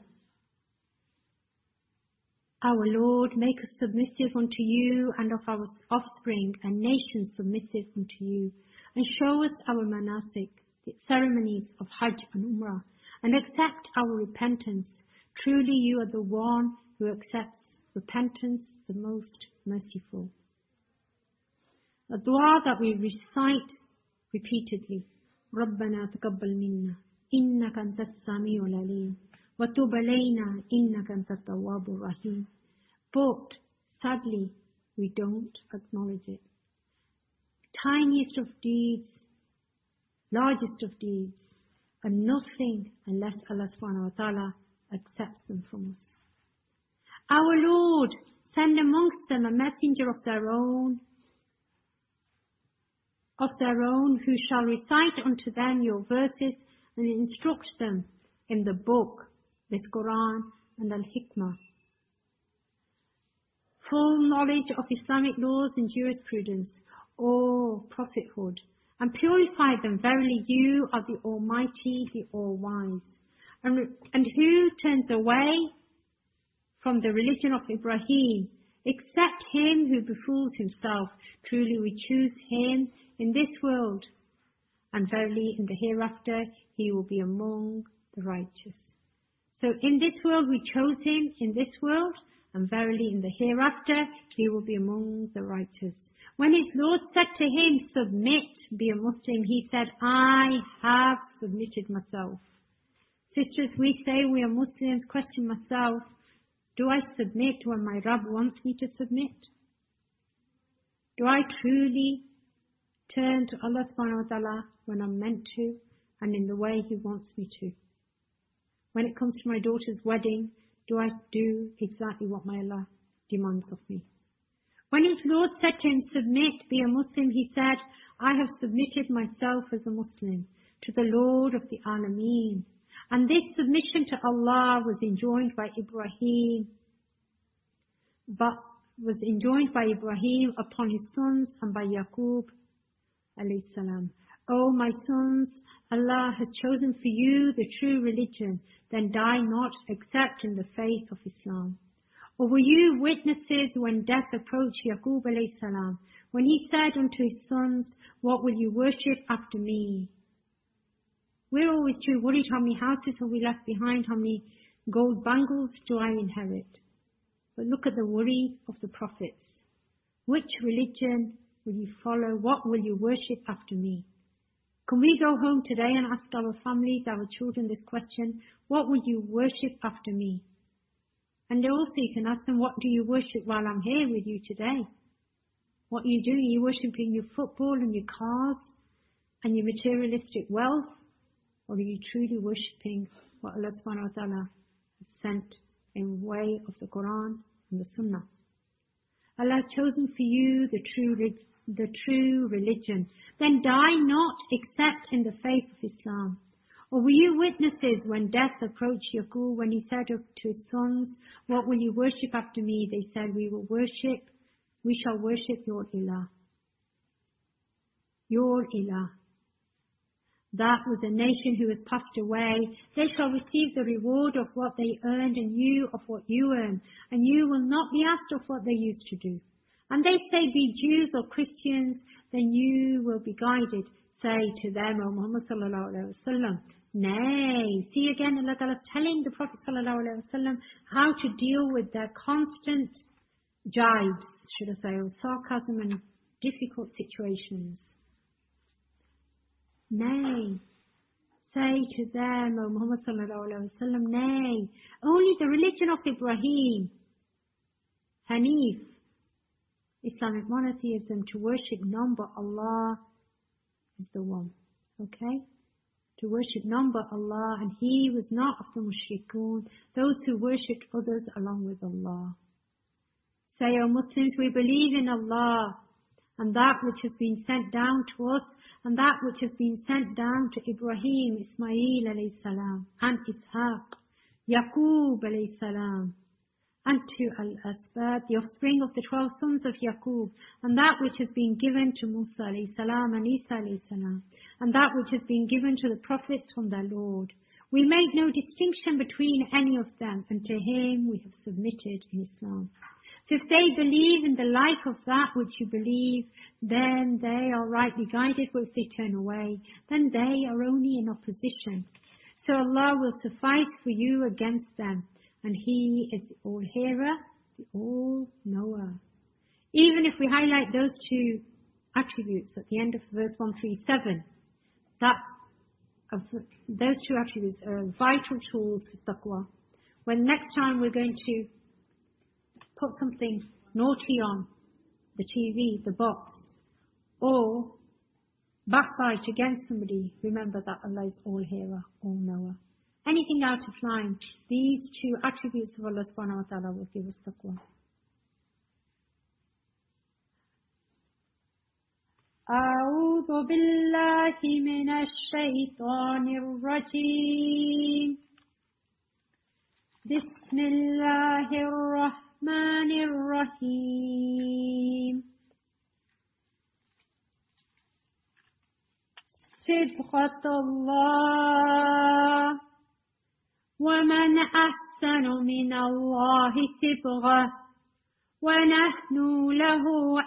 Our Lord, make us submissive unto you and of our offspring and nations submissive unto you. And show us our manasik, the ceremonies of Hajj and Umrah, and accept our repentance. Truly, you are the one who accepts repentance, the most merciful. A dua that we recite repeatedly. رَبَّنَا تَقَبَّلْ مِنَّا إِنَّكَ أَنْتَ السَّمِيعُ الْعَلِيمُ وَتُبْ عَلَيْنَا إِنَّكَ أَنْتَ التَّوَّابُ الرَّحِيمُ. But, sadly, we don't acknowledge it. Tiniest of deeds, largest of deeds, are nothing unless Allah subhanahu wa ta'ala accepts them from us. Our Lord, send amongst them a messenger of their own, of their own, who shall recite unto them your verses and instruct them in the book, this Quran and Al-Hikmah. Full knowledge of Islamic laws and jurisprudence, or prophethood, and purify them. Verily, you are the Almighty, the All-Wise. And, and who turns away from the religion of Ibrahim, except him who befools himself? Truly, we choose him in this world, and verily in the hereafter he will be among the righteous. So in this world we chose him, in this world, and verily in the hereafter he will be among the righteous. When his Lord said to him, submit, be a Muslim, he said, I have submitted myself. Sisters, we say we are Muslims, question myself, do I submit when my Rabb wants me to submit? Do I truly turn to Allah subhanahu wa ta'ala when I'm meant to and in the way He wants me to? When it comes to my daughter's wedding, do I do exactly what my Allah demands of me? When his Lord said to him, submit, be a Muslim, he said, I have submitted myself as a Muslim to the Lord of the Alameen. And this submission to Allah was enjoined by Ibrahim, but was enjoined by Ibrahim upon his sons and by Yaqub alayhi salam. O my sons, Allah has chosen for you the true religion, then die not except in the faith of Islam. Or were you witnesses when death approached Yaqub alayhi salam, when he said unto his sons, what will you worship after me? We're always too worried how many houses have we left behind, how many gold bangles do I inherit? But look at the worry of the prophets. Which religion will you follow? What will you worship after me? Can we go home today and ask our families, our children this question? What will you worship after me? And also you can ask them, what do you worship while I'm here with you today? What are you doing? Are you worshipping your football and your cars and your materialistic wealth? Or are you truly worshipping what Allah subhanahu wa ta'ala has sent in way of the Quran and the Sunnah? Allah has chosen for you the true, the true religion. Then die not except in the faith of Islam. Or were you witnesses when death approached Yaqub, when he said to his sons, what will you worship after me? They said, we will worship, we shall worship your Ilah. Your Ilah. That was a nation who has passed away. They shall receive the reward of what they earned, and you of what you earn. And you will not be asked of what they used to do. And they say, be Jews or Christians, then you will be guided. Say to them, O Muhammad sallallahu alayhi wa sallam, nay. See again, Allah Ta'ala telling the Prophet sallallahu alayhi wa sallam how to deal with their constant jibes, should I say, or sarcasm and difficult situations. Nay. Say to them, O Muhammad sallallahu alayhi wa sallam, nay. Only the religion of Ibrahim, Hanif, Islamic monotheism, to worship none but Allah is the one. Okay? To worship none but Allah, and He was not of the mushrikun, those who worshipped others along with Allah. Say, O Muslims, we believe in Allah, and that which has been sent down to us, and that which has been sent down to Ibrahim, Ismail alayhi salam, and Ishaq, Yaqub alayhi salam, and to Al-Asbad, the offspring of the twelve sons of Yaqub, and that which has been given to Musa alayhi salam and Isa alayhi salam, and that which has been given to the prophets from their Lord. We make no distinction between any of them, and to Him we have submitted in Islam. So if they believe in the like of that which you believe, then they are rightly guided, but if they turn away, then they are only in opposition. So Allah will suffice for you against them, and He is the all-hearer, the all-knower. Even if we highlight those two attributes at the end of verse one thirty-seven, that of those two attributes are vital tools for taqwa. When next time we're going to put something naughty on the T V, the box, or backbite against somebody, remember that Allah is all-hearer, all-knower. Anything out of line, these two attributes of Allah subhanahu wa ta'ala will give us taqwa. أعوذ بالله من الشيطان الرجيم بسم الله الرحمن الرحيم صبغة الله ومن أحسن من الله صبغة ونحن له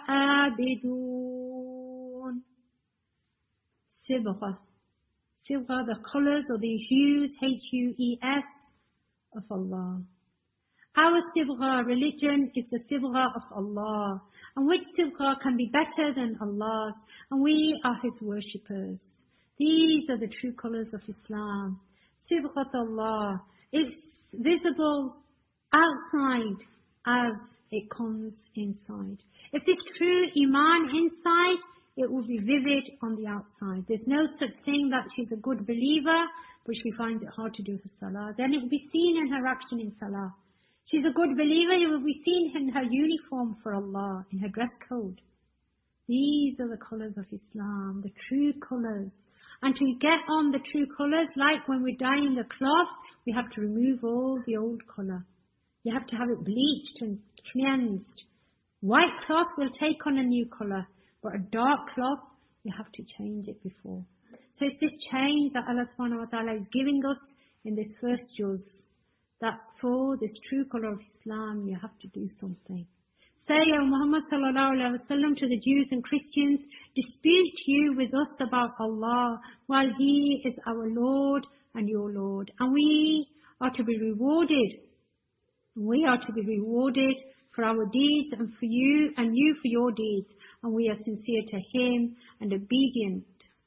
عابدون. صبغة, صبغة, the colors or the hues, H U E S, of Allah. Our Sibgha religion is the Sibgha of Allah, and which Sibgha can be better than Allah's, and we are His worshippers. These are the true colors of Islam. Sibghat Allah is visible outside as it comes inside. If it's true Iman inside, it will be vivid on the outside. There's no such thing that she's a good believer, but she finds it hard to do her salah. Then it will be seen in her action in salah. She's a good believer, it will be seen in her uniform for Allah, in her dress code. These are the colours of Islam, the true colours. And to get on the true colours, like when we're dyeing a cloth, we have to remove all the old colour. You have to have it bleached and cleansed. White cloth will take on a new colour, but a dark cloth You have to change it before. So it's this change that Allah subhanahu wa ta'ala is giving us in this first juz, that for this true color of Islam, you have to do something. Say, O Muhammad sallallahu alayhi wa sallam, to the Jews and Christians, dispute you with us about Allah, while He is our Lord and your Lord. And we are to be rewarded. We are to be rewarded for our deeds and for you, and you for your deeds. And we are sincere to Him and obedient.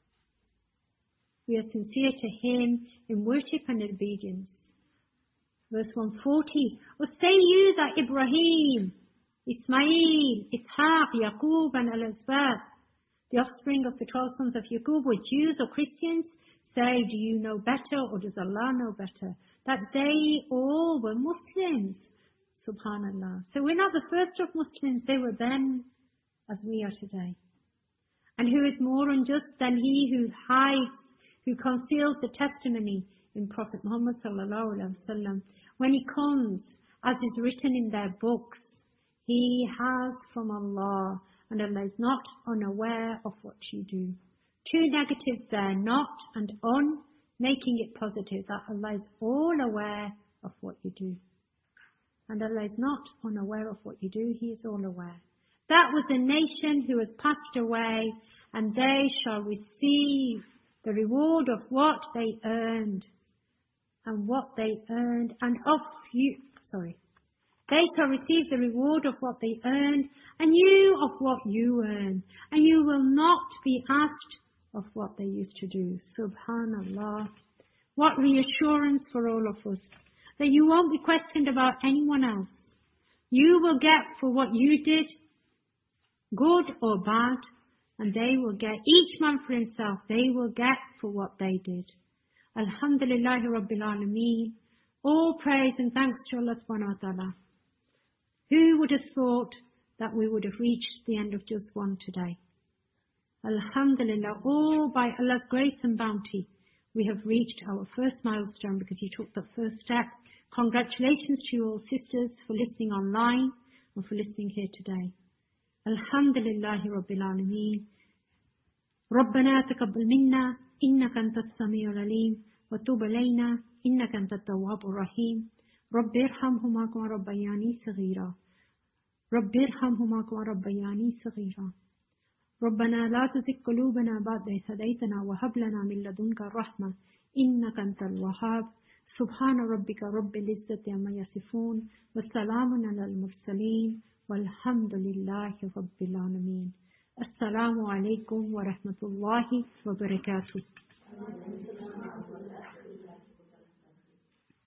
We are sincere to Him in worship and obedience. Verse one forty. Or say you that Ibrahim, Ismail, Ishaq, Yaqub and Al-Asbat, the offspring of the twelve sons of Yaqub, were Jews or Christians? Say, do you know better, or does Allah know better? That they all were Muslims. Subhanallah. So we're not the first of Muslims. They were then as we are today. And who is more unjust than he who hides, who conceals the testimony in Prophet Muhammad sallallahu alaihi wasallam? When he comes, as is written in their books, he has from Allah, and Allah is not unaware of what you do. Two negatives there, not and un, making it positive, that Allah is all aware of what you do. And Allah is not unaware of what you do, He is all aware. That was a nation who has passed away, and they shall receive the reward of what they earned, and what they earned, and of you, sorry. They shall receive the reward of what they earned, and you of what you earn, and you will not be asked of what they used to do. Subhanallah. What reassurance for all of us, that you won't be questioned about anyone else. You will get for what you did, good or bad, and they will get, each man for himself, they will get for what they did. Alhamdulillahi Rabbil Alameen. All praise and thanks to Allah subhanahu wa ta'ala. Who would have thought that we would have reached the end of just one today? Alhamdulillah, all by Allah's grace and bounty, we have reached our first milestone because you took the first step. Congratulations to you all sisters for listening online and for listening here today. Alhamdulillahi Rabbil Alameen. ربنا تقبل منا إنك أنت السميع العليم وتوب علينا إنك أنت التواب الرحيم رب ارحمهما كما ربياني صغيرا رب ارحمهما كما ربياني صغيرا ربنا لا تزغ قلوبنا بعد إذ هديتنا وهب لنا من لدنك الرحمة إنك أنت الوهاب سبحان ربك رب العزة عما يصفون والسلام على المرسلين والحمد لله رب العالمين. Assalamu alaikum wa rahmatullahi wa barakatuh.